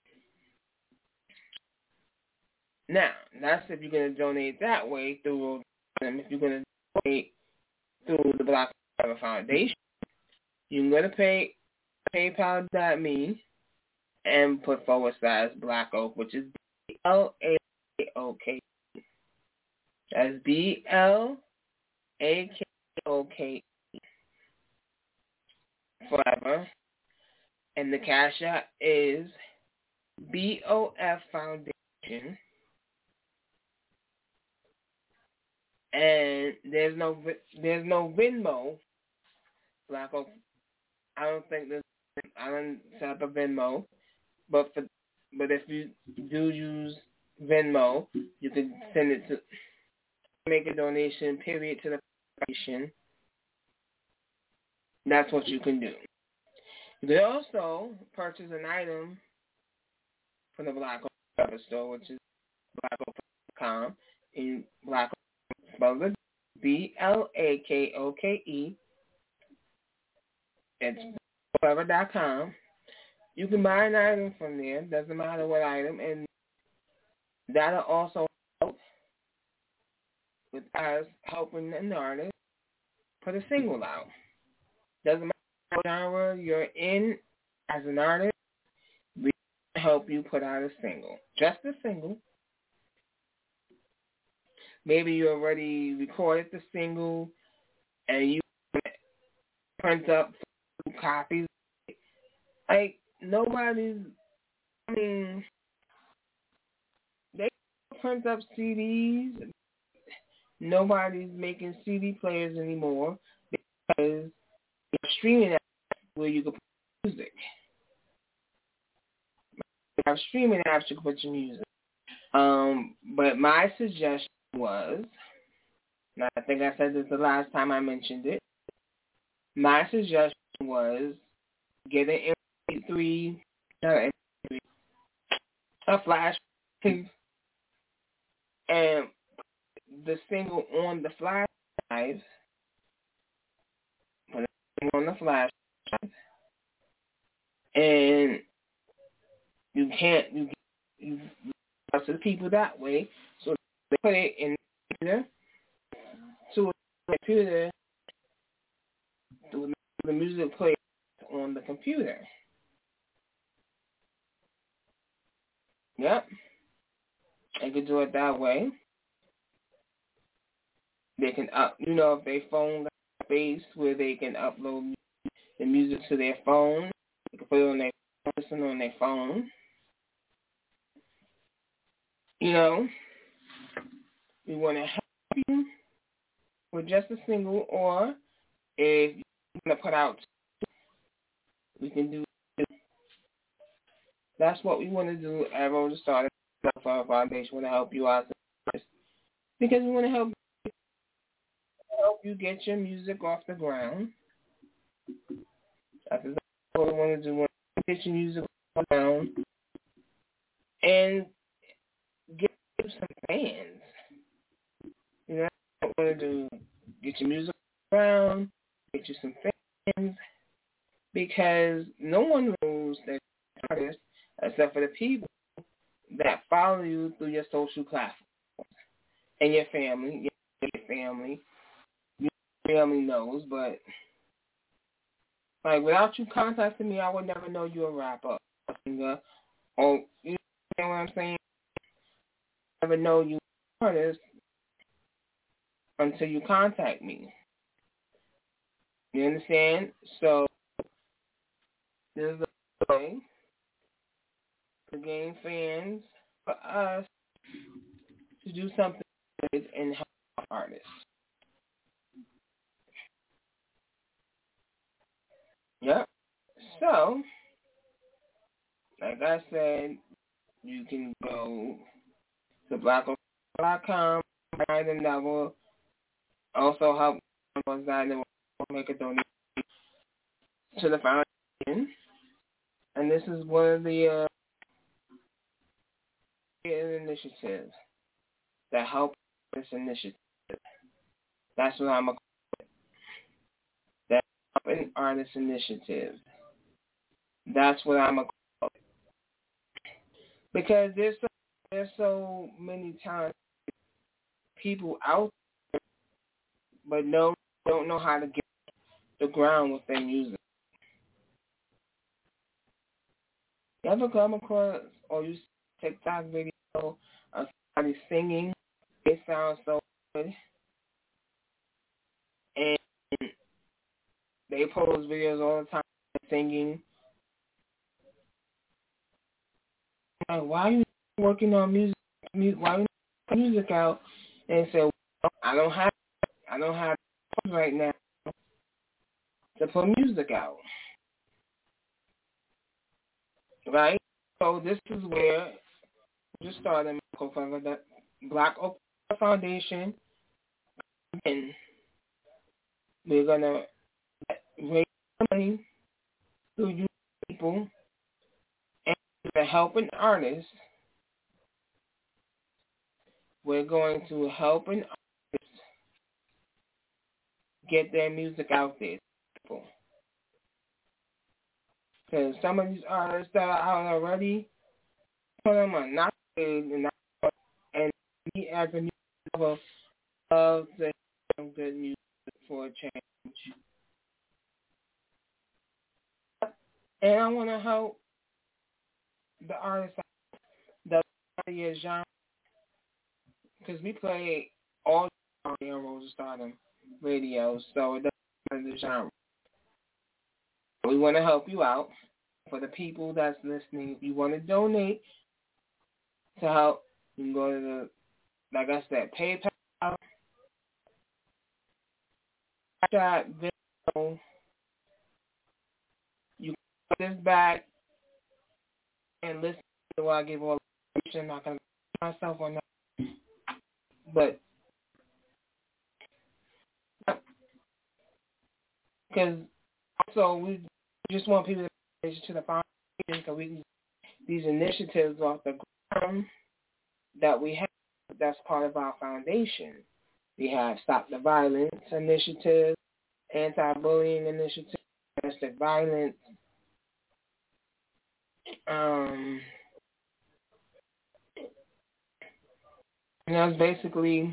Now, that's if you're going to donate that way through Road to Stardom. If you're going to donate through the Black Forever Foundation, you can go to pay paypal.me and put forward slash Black Oak, which is B L A O K. That's B L A K O K Forever. And the Cash App is B O F Foundation. And there's no there's no Venmo. Black Oak. I don't think there's. I don't set up a Venmo, but for but if you do use Venmo, you can send it to make a donation. Period to the foundation. That's what you can do. You can also purchase an item from the Black Oak store, which is black oak dot com. In Black Oak, spelled B L A K O K E. It's forever dot com. You can buy an item from there. Doesn't matter what item, and that'll also help with us helping an artist put a single out. Doesn't matter what genre you're in as an artist, we can help you put out a single. Just a single. Maybe you already recorded the single and you print up copies. Like, nobody's, I mean, they print up C Ds. Nobody's making C D players anymore because you're streaming apps where you can put music. You have streaming apps you can put your music. Um, but my suggestion was, and I think I said this the last time I mentioned it, my suggestion was get an M P three, not an M P three, a flash, and the single on the flash drive, put it on the flash drive, and you can't, you, you to the people that way, so they put it in the computer, to a computer, to the music player on the computer. Yep. They can do it that way. They can up, you know, if they phone got space where they can upload the music to their phone, they can put it on their listen on their phone. You know, we want to help you with just a single, or if you want to put out, we can do two. That's what we want to do at Road to Stardom Foundation. We want to help you out because we want to help help you get your music off the ground. That's exactly what I want to do. Get your music off the ground and get some fans. You know, what I want to do. Get your music off the ground, get you some fans, because no one knows that you're an artist except for the people that follow you through your social platforms and your family. Your family, your family knows, but like without you contacting me, I would never know you're a rapper, a singer, or you know what I'm saying. I never know you're an artist until you contact me. You understand? So there's a way to gain fans for us to do something good and help artists. Yep. So, like I said, you can go to black oak dot com, and that will also help those that will make a donation to the foundation. And this is one of the uh, initiatives that help this initiative. That's what I'm a that an artist initiative. That's what I'm a because there's so, there's so many times people out there, but no don't know how to get the ground with their music. You ever come across or you see a TikTok video of somebody singing? It sounds so good, and they post videos all the time singing. Like, why are you working on music? Why are you not music out? And say, well, I don't have, I don't have right now to put music out, right? So this is where we just started the Black Oak Foundation, and we're gonna raise money through you people and to helping artists. We're going to help an artist get their music out there, people. Because some of these artists that are out already, some of them are not paid, and, not, and me as a music lover love to have good music for a change. And I want to help the artists, the genre, because we play all the on Rose of Stardom radio, so it doesn't matter the genre. We want to help you out. For the people that's listening, if you want to donate to help, you can go to the, like I said, PayPal, chat, video. You can put this back and listen to what I give all the information. I'm not going to myself on that. But, because also we just want people to pay to the foundation so we can these initiatives off the ground that we have. That's part of our foundation. We have Stop the Violence Initiative, Anti-Bullying Initiative, Domestic Violence, um, and that's basically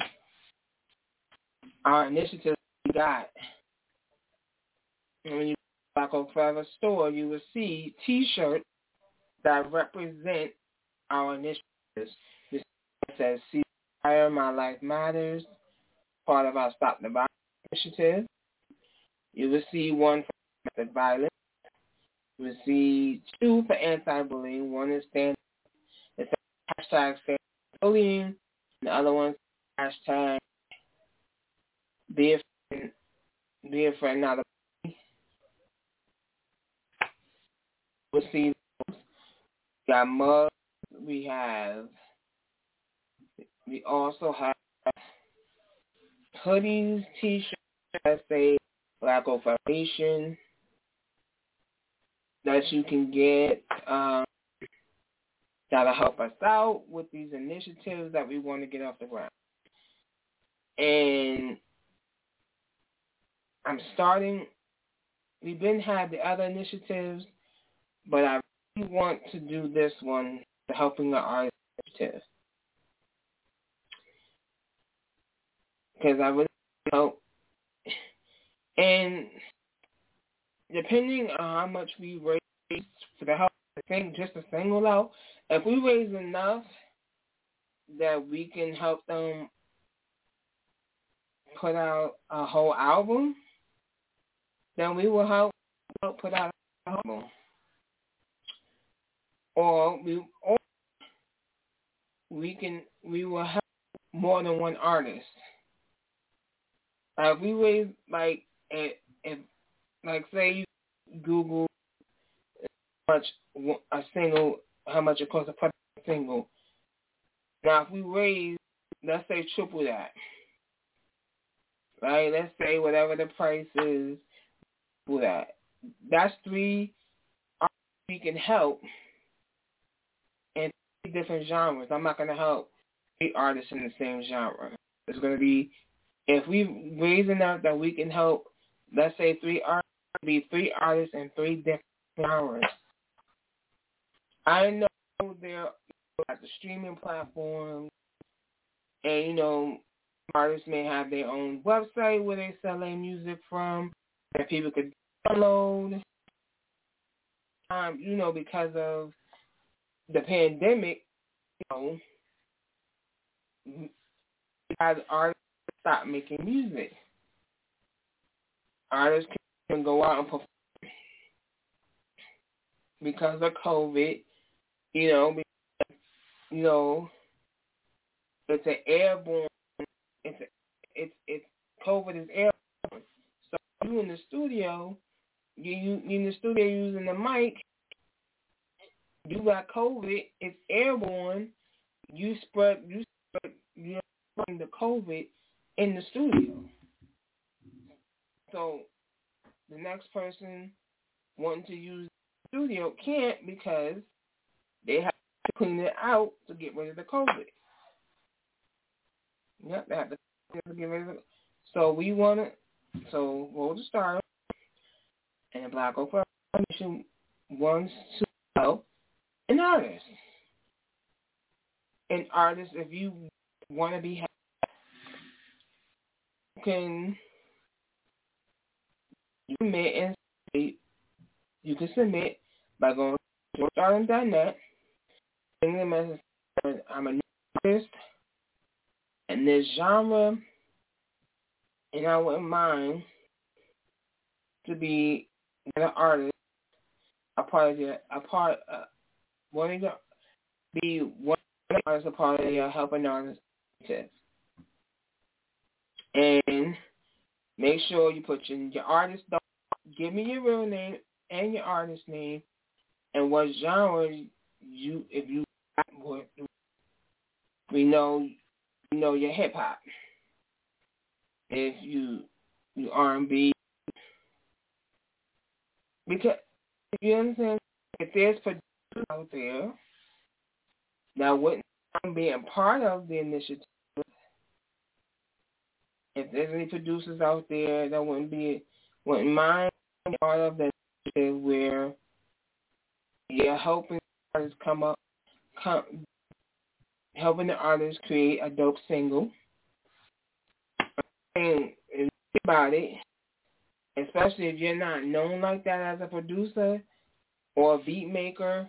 our initiative we got. And when you go to Black Oak Forever store, you will see T-shirts that represent our initiatives. This says, "See Fire, My Life Matters," part of our Stop the Violence initiative. You will see one for domestic violence. You will see two for anti-bullying. One is stand. It's a hashtag stand bullying, and the other one's hashtag be a friend, be a friend, not a bully. We'll see those. We got mugs. We have. We also have hoodies, T-shirts, let's say Black Oak Foundation that you can get um, that'll help us out with these initiatives that we want to get off the ground. And I'm starting, we've been had the other initiatives, but I really want to do this one, the Helping the Artists initiative. Because I really help. And depending on how much we raise for the help, I think just a single out, if we raise enough that we can help them put out a whole album, then we will help, help put out an album. Or we, or we can, we will help more than one artist. Uh, if we raise, like, if, if, like, say you Google how much a single, how much it costs to put out a single. Now, if we raise, let's say triple that, right? Let's say whatever the price is for that. That's three artists we can help in three different genres. I'm not going to help three artists in the same genre. It's going to be, if we raise enough that we can help, let's say three artists, be three artists in three different genres. I know there are the streaming platforms, and, you know, artists may have their own website where they sell their music from, that people could download. Um, you know, because of the pandemic, you know, because artists stop making music. Artists can go out and perform because of COVID. You know, because, you know, it's an airborne. It's a, it's it's COVID is airborne. So you in the studio, you you, you in the studio using the mic. You got COVID. It's airborne. You spread you spread you know, spreading the COVID in the studio. So the next person wanting to use the studio can't because they have to clean it out to get rid of the COVID. Yep, they have to get rid of it. So we want to, so Roll the Star and the Black Oak Foundation wants to help an artist. An artist, if you want to be helped, you can submit and say, you can submit by going to stardom dot net, sending the message, I'm a new artist in this genre, and I wouldn't mind to be an artist, a part of your, a part, uh, one of your, be one of the artists, a part of your helping artist test. And make sure you put your, your artist, give me your real name and your artist name, and what genre you, if you, we know, you know your hip hop. If you, you R and B, because if you understand, if there's producers out there that wouldn't be a part of the initiative, if there's any producers out there that wouldn't be, wouldn't mind being part of the initiative where you're helping artists come up, come, helping the artists create a dope single. And think about it, especially if you're not known like that as a producer or a beat maker,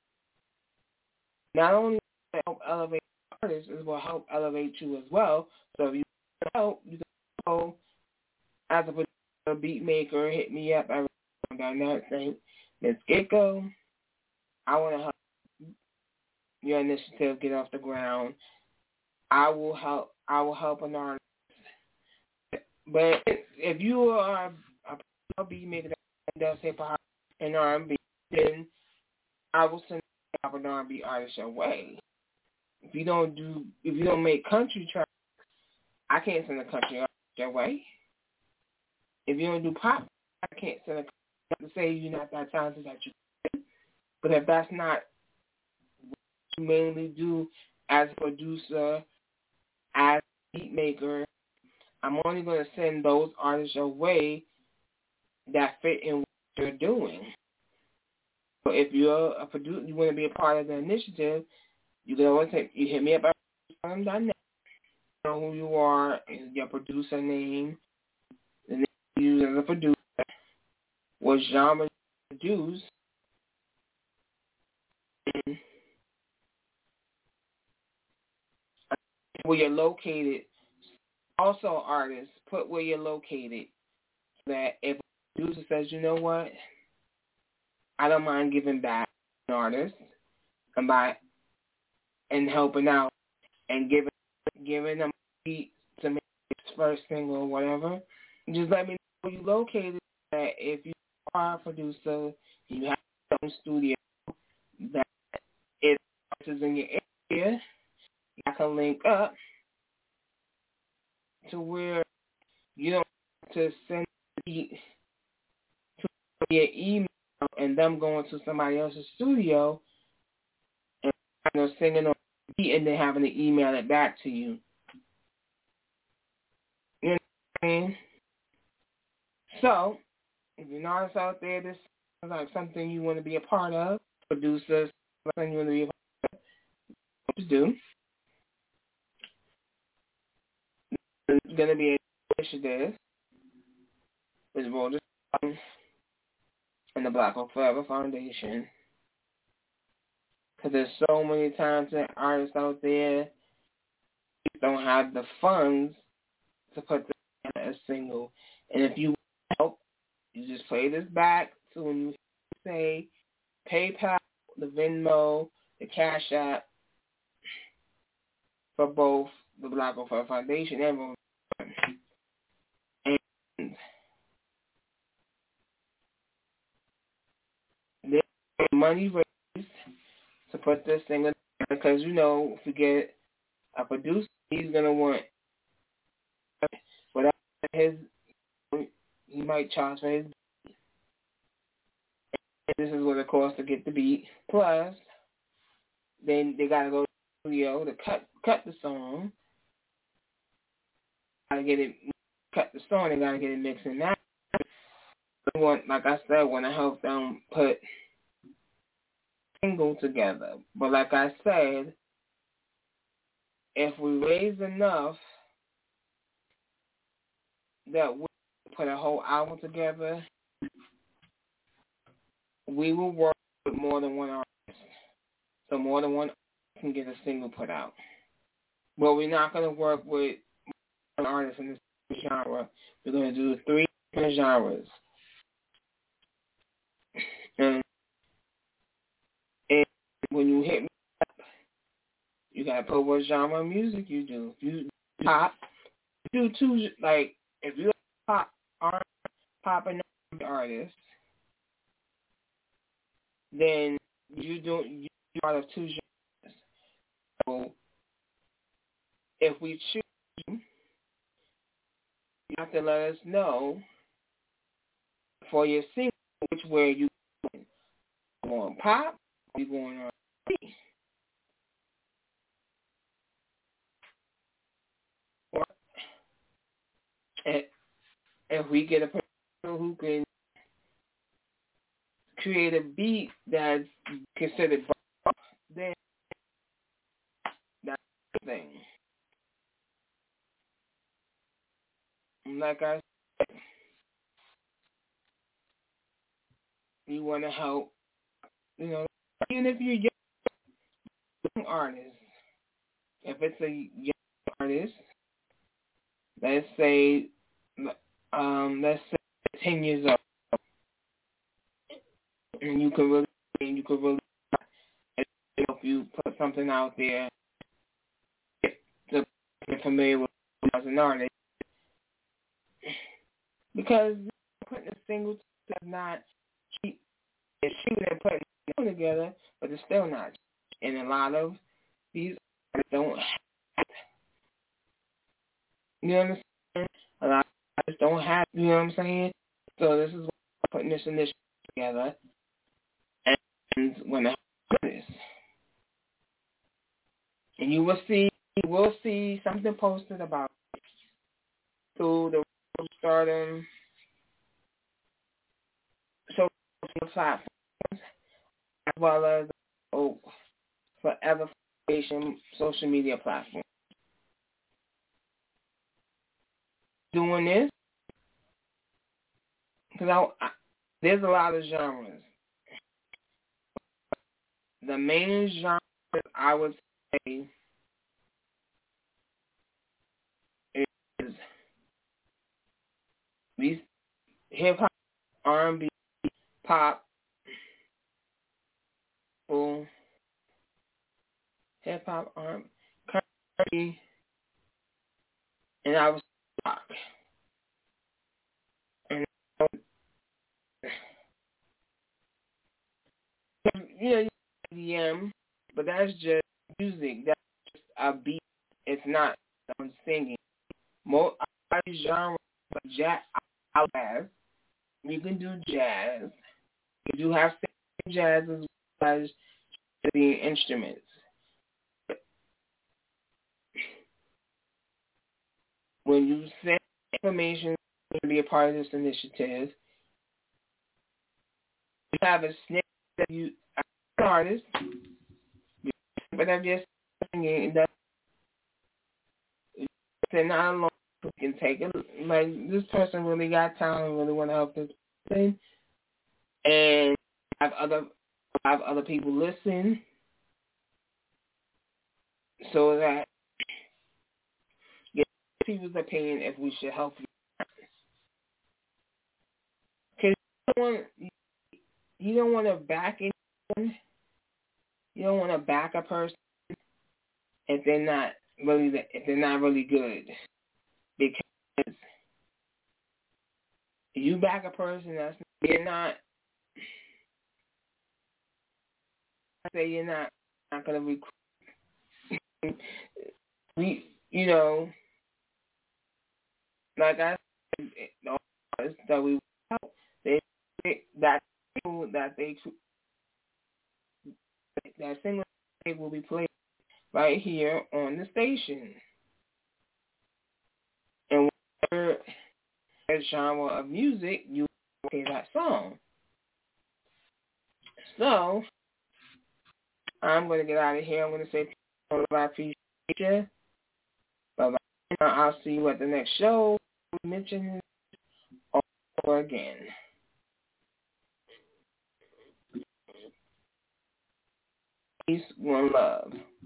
not only will it help elevate artists, it will help elevate you as well. So if you help, you can go as a producer, beat maker, hit me up. I down there saying, Miss Gecko, I want to help your initiative get off the ground. I will help. I will help an artist. But if you are a beat maker that does hip hop and R and B, then I will send an R and B artist your way. If you don't do, if you don't make country tracks, I can't send a country artist your way. if you don't do pop, I can't send a not to say you're not that talented that you can. But if that's not what you mainly do as a producer, as a beat maker, I'm only going to send those artists your way that fit in what you're doing. So if you're a producer, you want to be a part of the initiative, you can always take, you hit me up at dot net. You know who you are, and your producer name, the name you use as a producer, what genre you produce, and where you're located. Also, artists, put where you're located. That if a producer says, you know what, I don't mind giving back to an artist and by and helping out and giving giving them a beat to make his first single or whatever. Just let me know where you're located. That if you are a producer, you have your own studio, that if is in your area, I can link up to where you don't have to send the beat to your email and them going to somebody else's studio and you know, singing on the beat and then having to email it back to you. You know what I mean? So, if you're an artist out there, this is like something you want to be a part of, producers, something you want to be a part of, what to do. It's going to be an initiative with Roger and the Black Oak Forever Foundation. Because there's so many talented artists out there who don't have the funds to put together a single. And if you help, you just play this back. So when you say PayPal, the Venmo, the Cash App, for both the Black Oak Forever Foundation and Roger. And there's money raised to put this single together because, you know, if you get a producer, he's going to want whatever his, he might charge for his beat. And this is what it costs to get the beat. Plus, then they got to go to the studio to cut, cut the song. Got to get it, cut the song, they got to get it mixed and that. We want, like I said, want to help them put single together. But like I said, if we raise enough that we put a whole album together, we will work with more than one artist. So more than one artist can get a single put out. But we're not going to work with one artist in this genre. We're going to do three different genres. And, and when you hit me up, you got to put what genre of music you do. If you do pop, you do two, like, if you're a pop, R, pop and artist, then you do, you do part of two genres. So if we choose, you have to let us know for your single which way you going. You going pop? Or you going R and B? Or if we get a person who can create a beat that's considered pop, then that's the thing. Like I said, you want to help, you know, even if you're a young artist, if it's a young artist, let's say, um, let's say ten years old, and you can really, you can really help you put something out there to get familiar with you as an artist. Because putting a single is not cheap. It's cheaper than putting a single together, but it's still not cheap. And a lot of these artists don't have it. You understand? A lot just don't have, you know what I'm saying? So this is why I'm putting this initiative together. And when I do this, and you will see, you will see something posted about it through the Stardom social platforms as well as oh, Forever Foundation social media platform. Doing this because I, I, there's a lot of genres. The main genre I would say is these hip hop, R and B, pop, hip hop, R and B, country, and I was rock. And you know, E D M, but that's just music. That's just a beat. It's not someone singing. Most genres, like jazz, jazz. You can do jazz. You do have jazz as well as the instruments. When you send information to be a part of this initiative, you have a snippet that you, as an artist, but I'm just singing that they're not alone. You can take it, like, this person really got talent, really want to help this person, and have other, have other people listen so that get people's opinion if we should help you. Because you don't want, you don't want to back anyone. You don't want to back a person if they're not really the, if they're not really good, because you back a person that's you're not. I say you're not not gonna recruit. We, you know, like I said, the artists that we help, they that single that they that single will be played right here on the station. And whatever genre of music, you play that song. So, I'm going to get out of here. I'm going to say, I appreciate you. Bye-bye. I'll see you at the next show. Mention over again. Peace, one love.